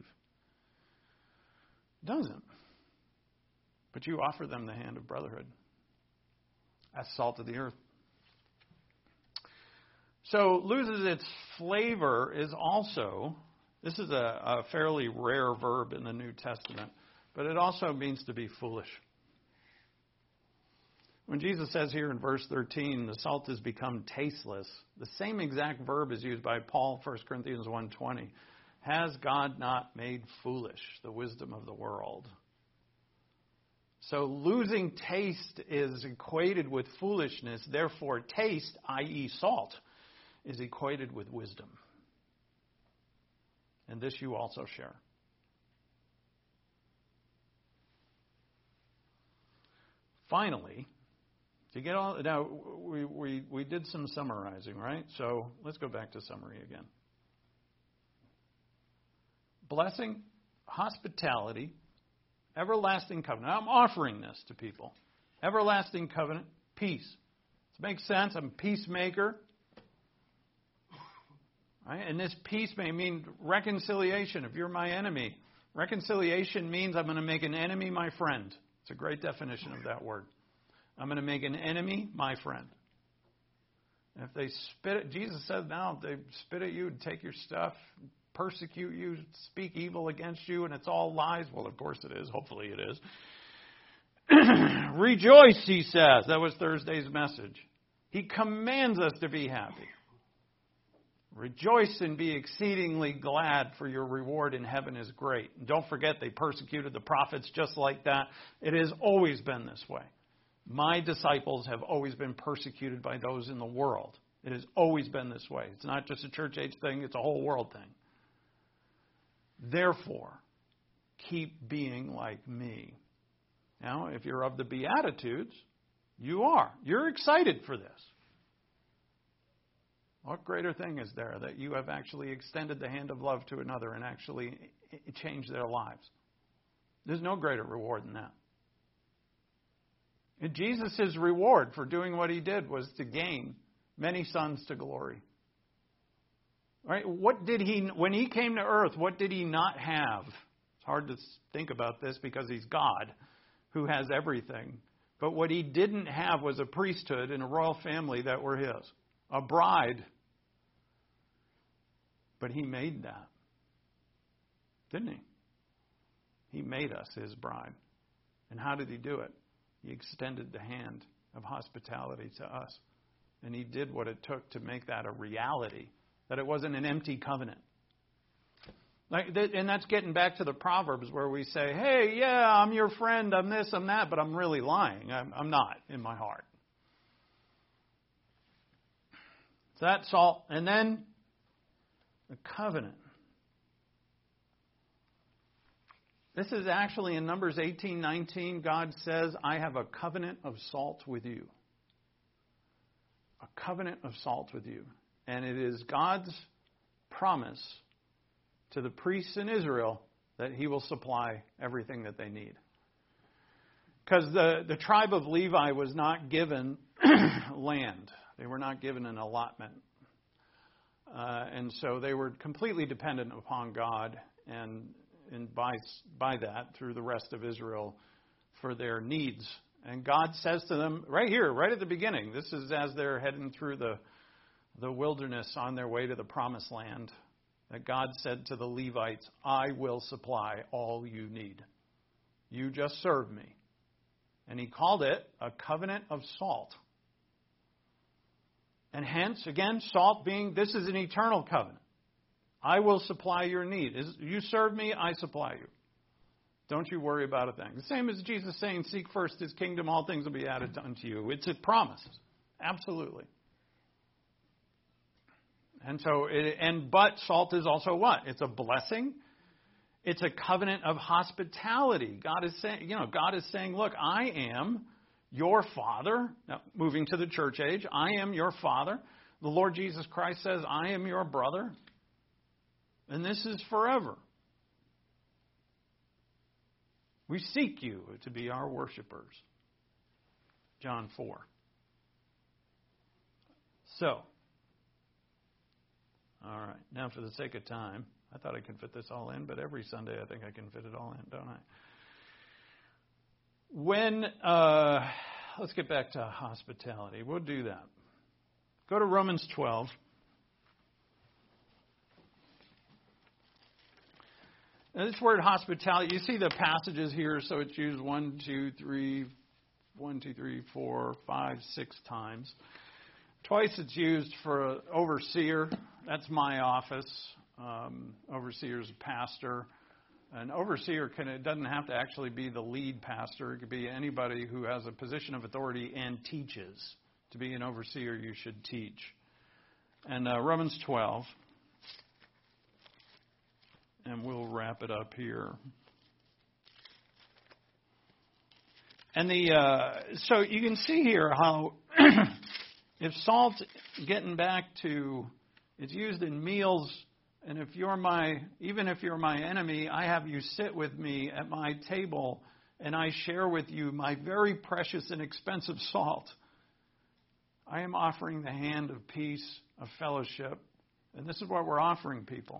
It doesn't. But you offer them the hand of brotherhood as salt of the earth. So loses its flavor is also, this is a fairly rare verb in the New Testament, but it also means to be foolish. When Jesus says here in verse 13, the salt has become tasteless, the same exact verb is used by Paul, 1 Corinthians 1:20. Has God not made foolish the wisdom of the world? So losing taste is equated with foolishness. Therefore, taste, i.e. salt, is equated with wisdom. And this you also share. Finally, to get all, now we did some summarizing, right? So let's go back to summary again. Blessing, hospitality, everlasting covenant. Now, I'm offering this to people. Everlasting covenant, peace. Does it make sense? I'm a peacemaker. Right? And this peace may mean reconciliation if you're my enemy. Reconciliation means I'm going to make an enemy my friend. It's a great definition of that word. I'm going to make an enemy my friend. And if they spit at, Jesus said, now, if they spit at you and take your stuff, persecute you, speak evil against you, and it's all lies. Well, of course it is. Hopefully it is. Rejoice, he says. That was Thursday's message. He commands us to be happy. Rejoice and be exceedingly glad, for your reward in heaven is great. And don't forget, they persecuted the prophets just like that. It has always been this way. My disciples have always been persecuted by those in the world. It has always been this way. It's not just a church age thing, it's a whole world thing. Therefore, keep being like me. Now, if you're of the Beatitudes, you are. You're excited for this. What greater thing is there that you have actually extended the hand of love to another and actually changed their lives? There's no greater reward than that. And Jesus' reward for doing what he did was to gain many sons to glory. Right? What did he, when he came to earth, what did he not have? It's hard to think about this because he's God who has everything. But what he didn't have was a priesthood and a royal family that were his. A bride. But he made that. Didn't he? He made us his bride. And how did he do it? He extended the hand of hospitality to us. And he did what it took to make that a reality. That it wasn't an empty covenant. And that's getting back to the Proverbs where we say, hey, yeah, I'm your friend, I'm this, I'm that, but I'm really lying. I'm not in my heart. So that's all. And then the covenant. This is actually in Numbers 18:19. God says, I have a covenant of salt with you. A covenant of salt with you. And it is God's promise to the priests in Israel that he will supply everything that they need. Because the tribe of Levi was not given land. They were not given an allotment. And so they were completely dependent upon God and by that, through the rest of Israel, for their needs. And God says to them, right here, right at the beginning, this is as they're heading through the wilderness on their way to the promised land, that God said to the Levites, I will supply all you need. You just serve me. And he called it a covenant of salt. And hence, again, salt being, this is an eternal covenant. I will supply your need. You serve me, I supply you. Don't you worry about a thing. The same as Jesus saying, seek first his kingdom, all things will be added unto you. It's a promise. Absolutely. And so, but salt is also what? It's a blessing. It's a covenant of hospitality. God is saying, look, I am your Father. Now, moving to the church age, I am your Father. The Lord Jesus Christ says, I am your brother. And this is forever. We seek you to be our worshipers. John 4. So, all right. Now, for the sake of time, I thought I could fit this all in, but every Sunday I think I can fit it all in, don't I? Let's get back to hospitality. We'll do that. Go to Romans 12. And this word hospitality, you see the passages here, so it's used 4, 5, 6 times. Twice it's used for overseer. That's my office. Overseer is a pastor. An overseer it doesn't have to actually be the lead pastor. It could be anybody who has a position of authority and teaches. To be an overseer, you should teach. And Romans 12. And we'll wrap it up here. And so you can see here how if salt, getting back to, it's used in meals, and even if you're my enemy, I have you sit with me at my table, and I share with you my very precious and expensive salt. I am offering the hand of peace, of fellowship, and this is what we're offering people.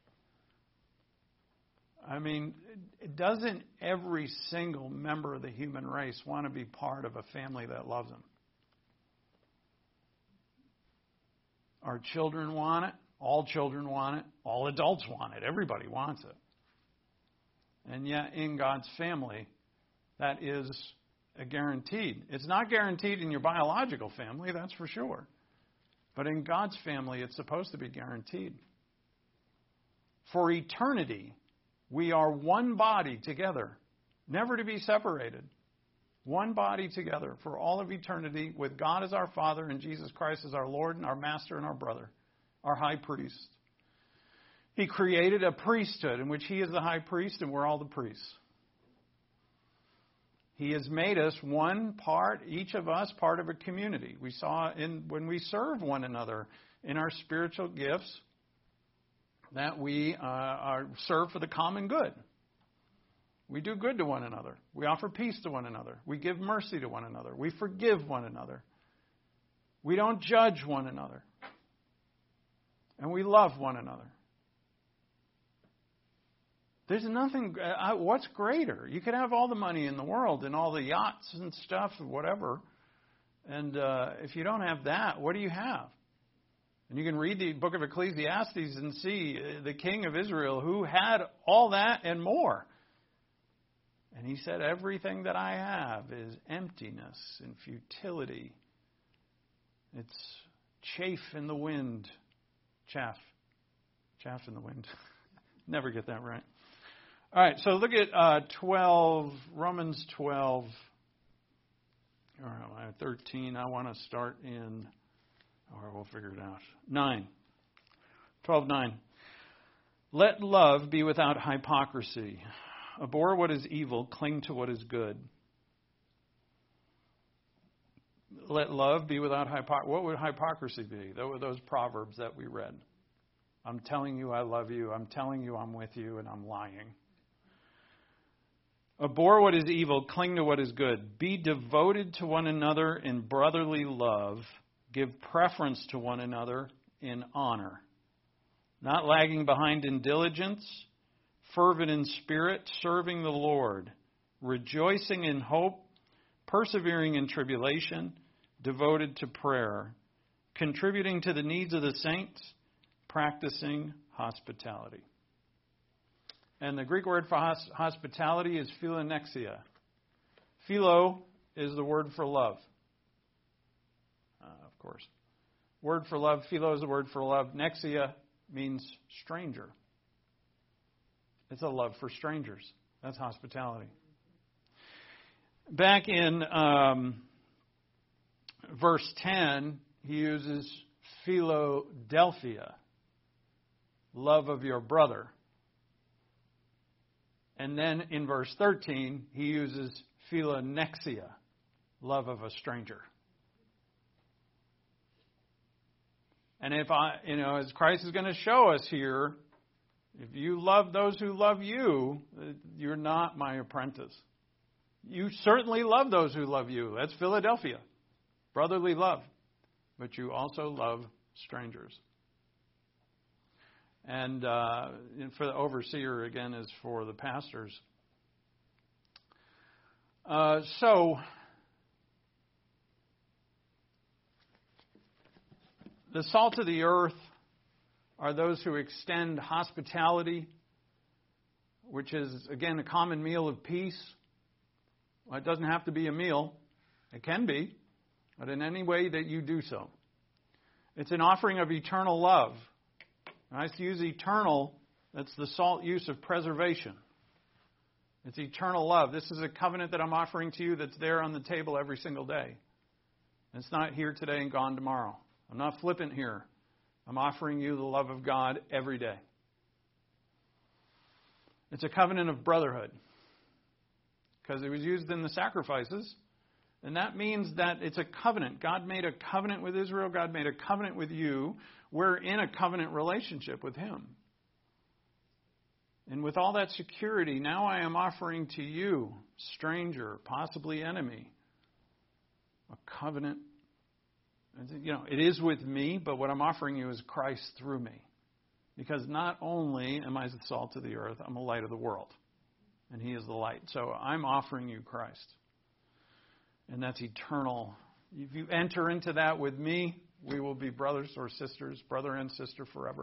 I mean, doesn't every single member of the human race want to be part of a family that loves them? Our children want it. All children want it. All adults want it. Everybody wants it. And yet, in God's family, that is a guaranteed. It's not guaranteed in your biological family, that's for sure. But in God's family, it's supposed to be guaranteed. For eternity, we are one body together, never to be separated. One body together for all of eternity, with God as our Father and Jesus Christ as our Lord and our Master and our brother, our high priest. He created a priesthood in which He is the high priest and we're all the priests. He has made us one part, each of us part of a community. We saw when we serve one another in our spiritual gifts, that we serve for the common good. We do good to one another. We offer peace to one another. We give mercy to one another. We forgive one another. We don't judge one another. And we love one another. There's nothing, what's greater? You could have all the money in the world and all the yachts and stuff and whatever. And if you don't have that, what do you have? And you can read the book of Ecclesiastes and see the king of Israel who had all that and more. And he said, everything that I have is emptiness and futility. It's chaff in the wind. Chaff in the wind. Never get that right. All right, so look at 12, Romans 12, or 13. I want to start in... or we'll figure it out. 9. 12:9. Let love be without hypocrisy. Abhor what is evil, cling to what is good. Let love be without hypocrisy. What would hypocrisy be? Those proverbs that we read. I'm telling you I love you. I'm telling you I'm with you, and I'm lying. Abhor what is evil, cling to what is good. Be devoted to one another in brotherly love. Give preference to one another in honor. Not lagging behind in diligence, fervent in spirit, serving the Lord, rejoicing in hope, persevering in tribulation, devoted to prayer, contributing to the needs of the saints, practicing hospitality. And the Greek word for hospitality is philonexia. Philo is the word for love. Of course. Word for love, philo is the word for love. Nexia means stranger. It's a love for strangers. That's hospitality. Back in verse 10, he uses Philadelphia, love of your brother. And then in verse 13, he uses philonexia, love of a stranger. And if as Christ is going to show us here, if you love those who love you, you're not my apprentice. You certainly love those who love you. That's Philadelphia, brotherly love. But you also love strangers. And for the overseer, again, is for the pastors. So, the salt of the earth are those who extend hospitality which is, again, a common meal of peace. Well, it doesn't have to be a meal. It can be, but in any way that you do so. It's an offering of eternal love. When I use eternal, that's the salt use of preservation. It's eternal love. This is a covenant that I'm offering to you that's there on the table every single day. It's not here today and gone tomorrow. I'm not flippant here. I'm offering you the love of God every day. It's a covenant of brotherhood because it was used in the sacrifices. And that means that it's a covenant. God made a covenant with Israel. God made a covenant with you. We're in a covenant relationship with Him. And with all that security, now I am offering to you, stranger, possibly enemy, a covenant. You know, it is with me, but what I'm offering you is Christ through me. Because not only am I the salt of the earth, I'm the light of the world. And He is the light. So I'm offering you Christ. And that's eternal. If you enter into that with me, we will be brothers or sisters, brother and sister forever.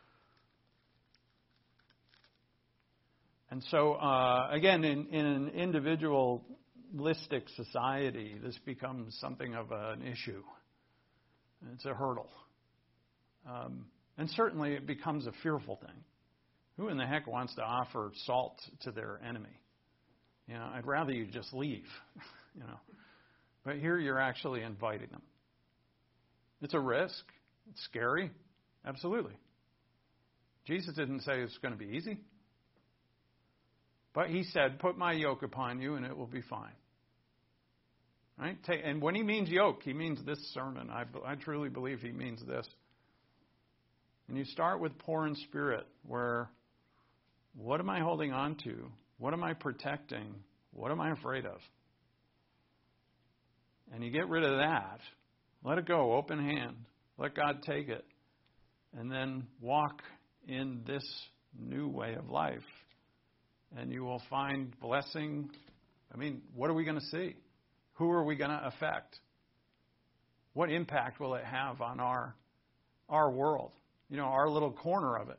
And so, again, in an individualistic society, this becomes something of an issue. It's a hurdle. And certainly it becomes a fearful thing. Who in the heck wants to offer salt to their enemy? You know, I'd rather you just leave, you know. But here you're actually inviting them. It's a risk. It's scary. Absolutely. Jesus didn't say it's going to be easy. But He said, put my yoke upon you and it will be fine. Right? And when He means yoke, He means this sermon. I truly believe He means this. And you start with poor in spirit, where what am I holding on to? What am I protecting? What am I afraid of? And you get rid of that. Let it go, open hand. Let God take it. And then walk in this new way of life. And you will find blessing. I mean, what are we going to see? Who are we going to affect? What impact will it have on our world? You know, our little corner of it.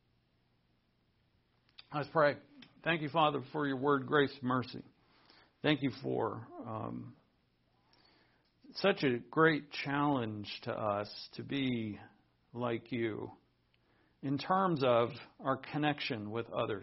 Let's pray. Thank you, Father, for your word, grace, mercy. Thank you for such a great challenge to us to be like you in terms of our connection with others.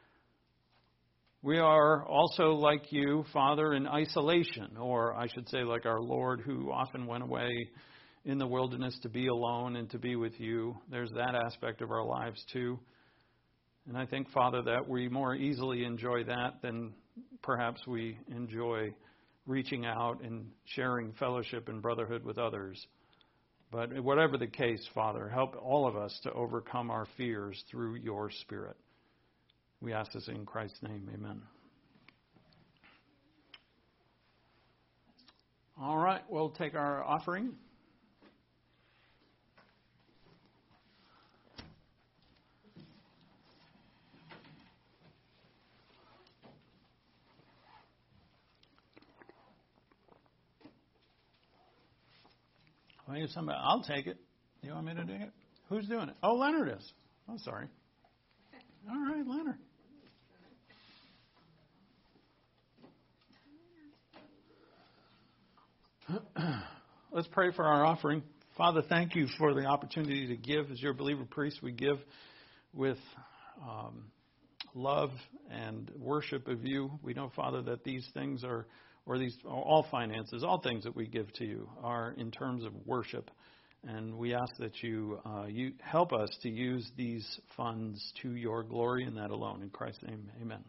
We are also like you, Father, in isolation, or I should say like our Lord, who often went away in the wilderness to be alone and to be with you. There's that aspect of our lives too. And I think, Father, that we more easily enjoy that than perhaps we enjoy reaching out and sharing fellowship and brotherhood with others. But whatever the case, Father, help all of us to overcome our fears through your Spirit. We ask this in Christ's name. Amen. All right, we'll take our offering. I'll take it. You want me to do it? Who's doing it? Oh, Leonard is. Oh, sorry. All right, Leonard. Let's pray for our offering. Father, thank you for the opportunity to give. As your believer priest, we give with love and worship of you. We know, Father, that these things are, or these all finances, all things that we give to you are in terms of worship. And we ask that you help us to use these funds to your glory and that alone. In Christ's name, amen.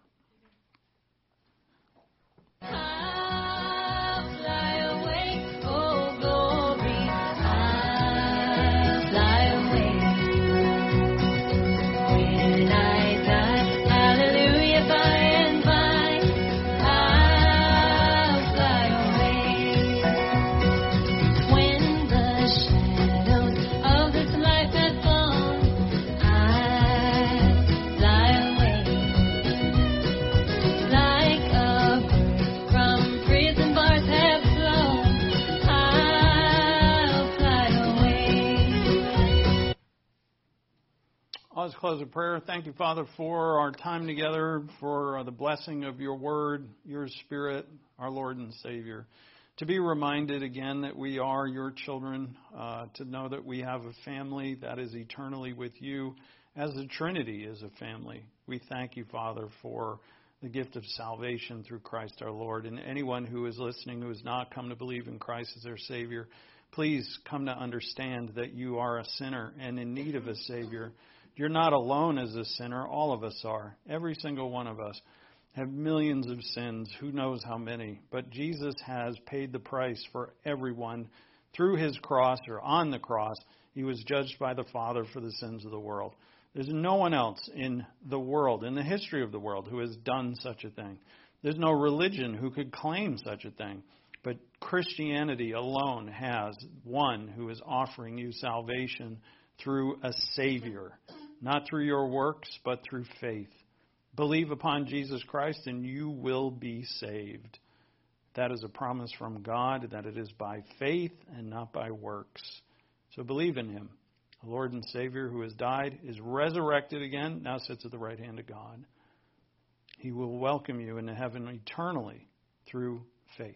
let's close with prayer. Thank you, Father, for our time together, for the blessing of your word, your Spirit, our Lord and Savior. To be reminded again that we are your children, to know that we have a family that is eternally with you, as the Trinity is a family. We thank you, Father, for the gift of salvation through Christ our Lord. And anyone who is listening who has not come to believe in Christ as their Savior, please come to understand that you are a sinner and in need of a Savior. You're not alone as a sinner. All of us are. Every single one of us have millions of sins. Who knows how many? But Jesus has paid the price for everyone through his cross, or on the cross. He was judged by the Father for the sins of the world. There's no one else in the world, in the history of the world, who has done such a thing. There's no religion who could claim such a thing. But Christianity alone has one who is offering you salvation through a Savior, not through your works, but through faith. Believe upon Jesus Christ and you will be saved. That is a promise from God, that it is by faith and not by works. So believe in him. The Lord and Savior who has died, is resurrected again, now sits at the right hand of God. He will welcome you into heaven eternally through faith.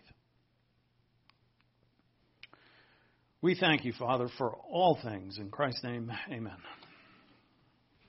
We thank you, Father, for all things. In Christ's name, amen.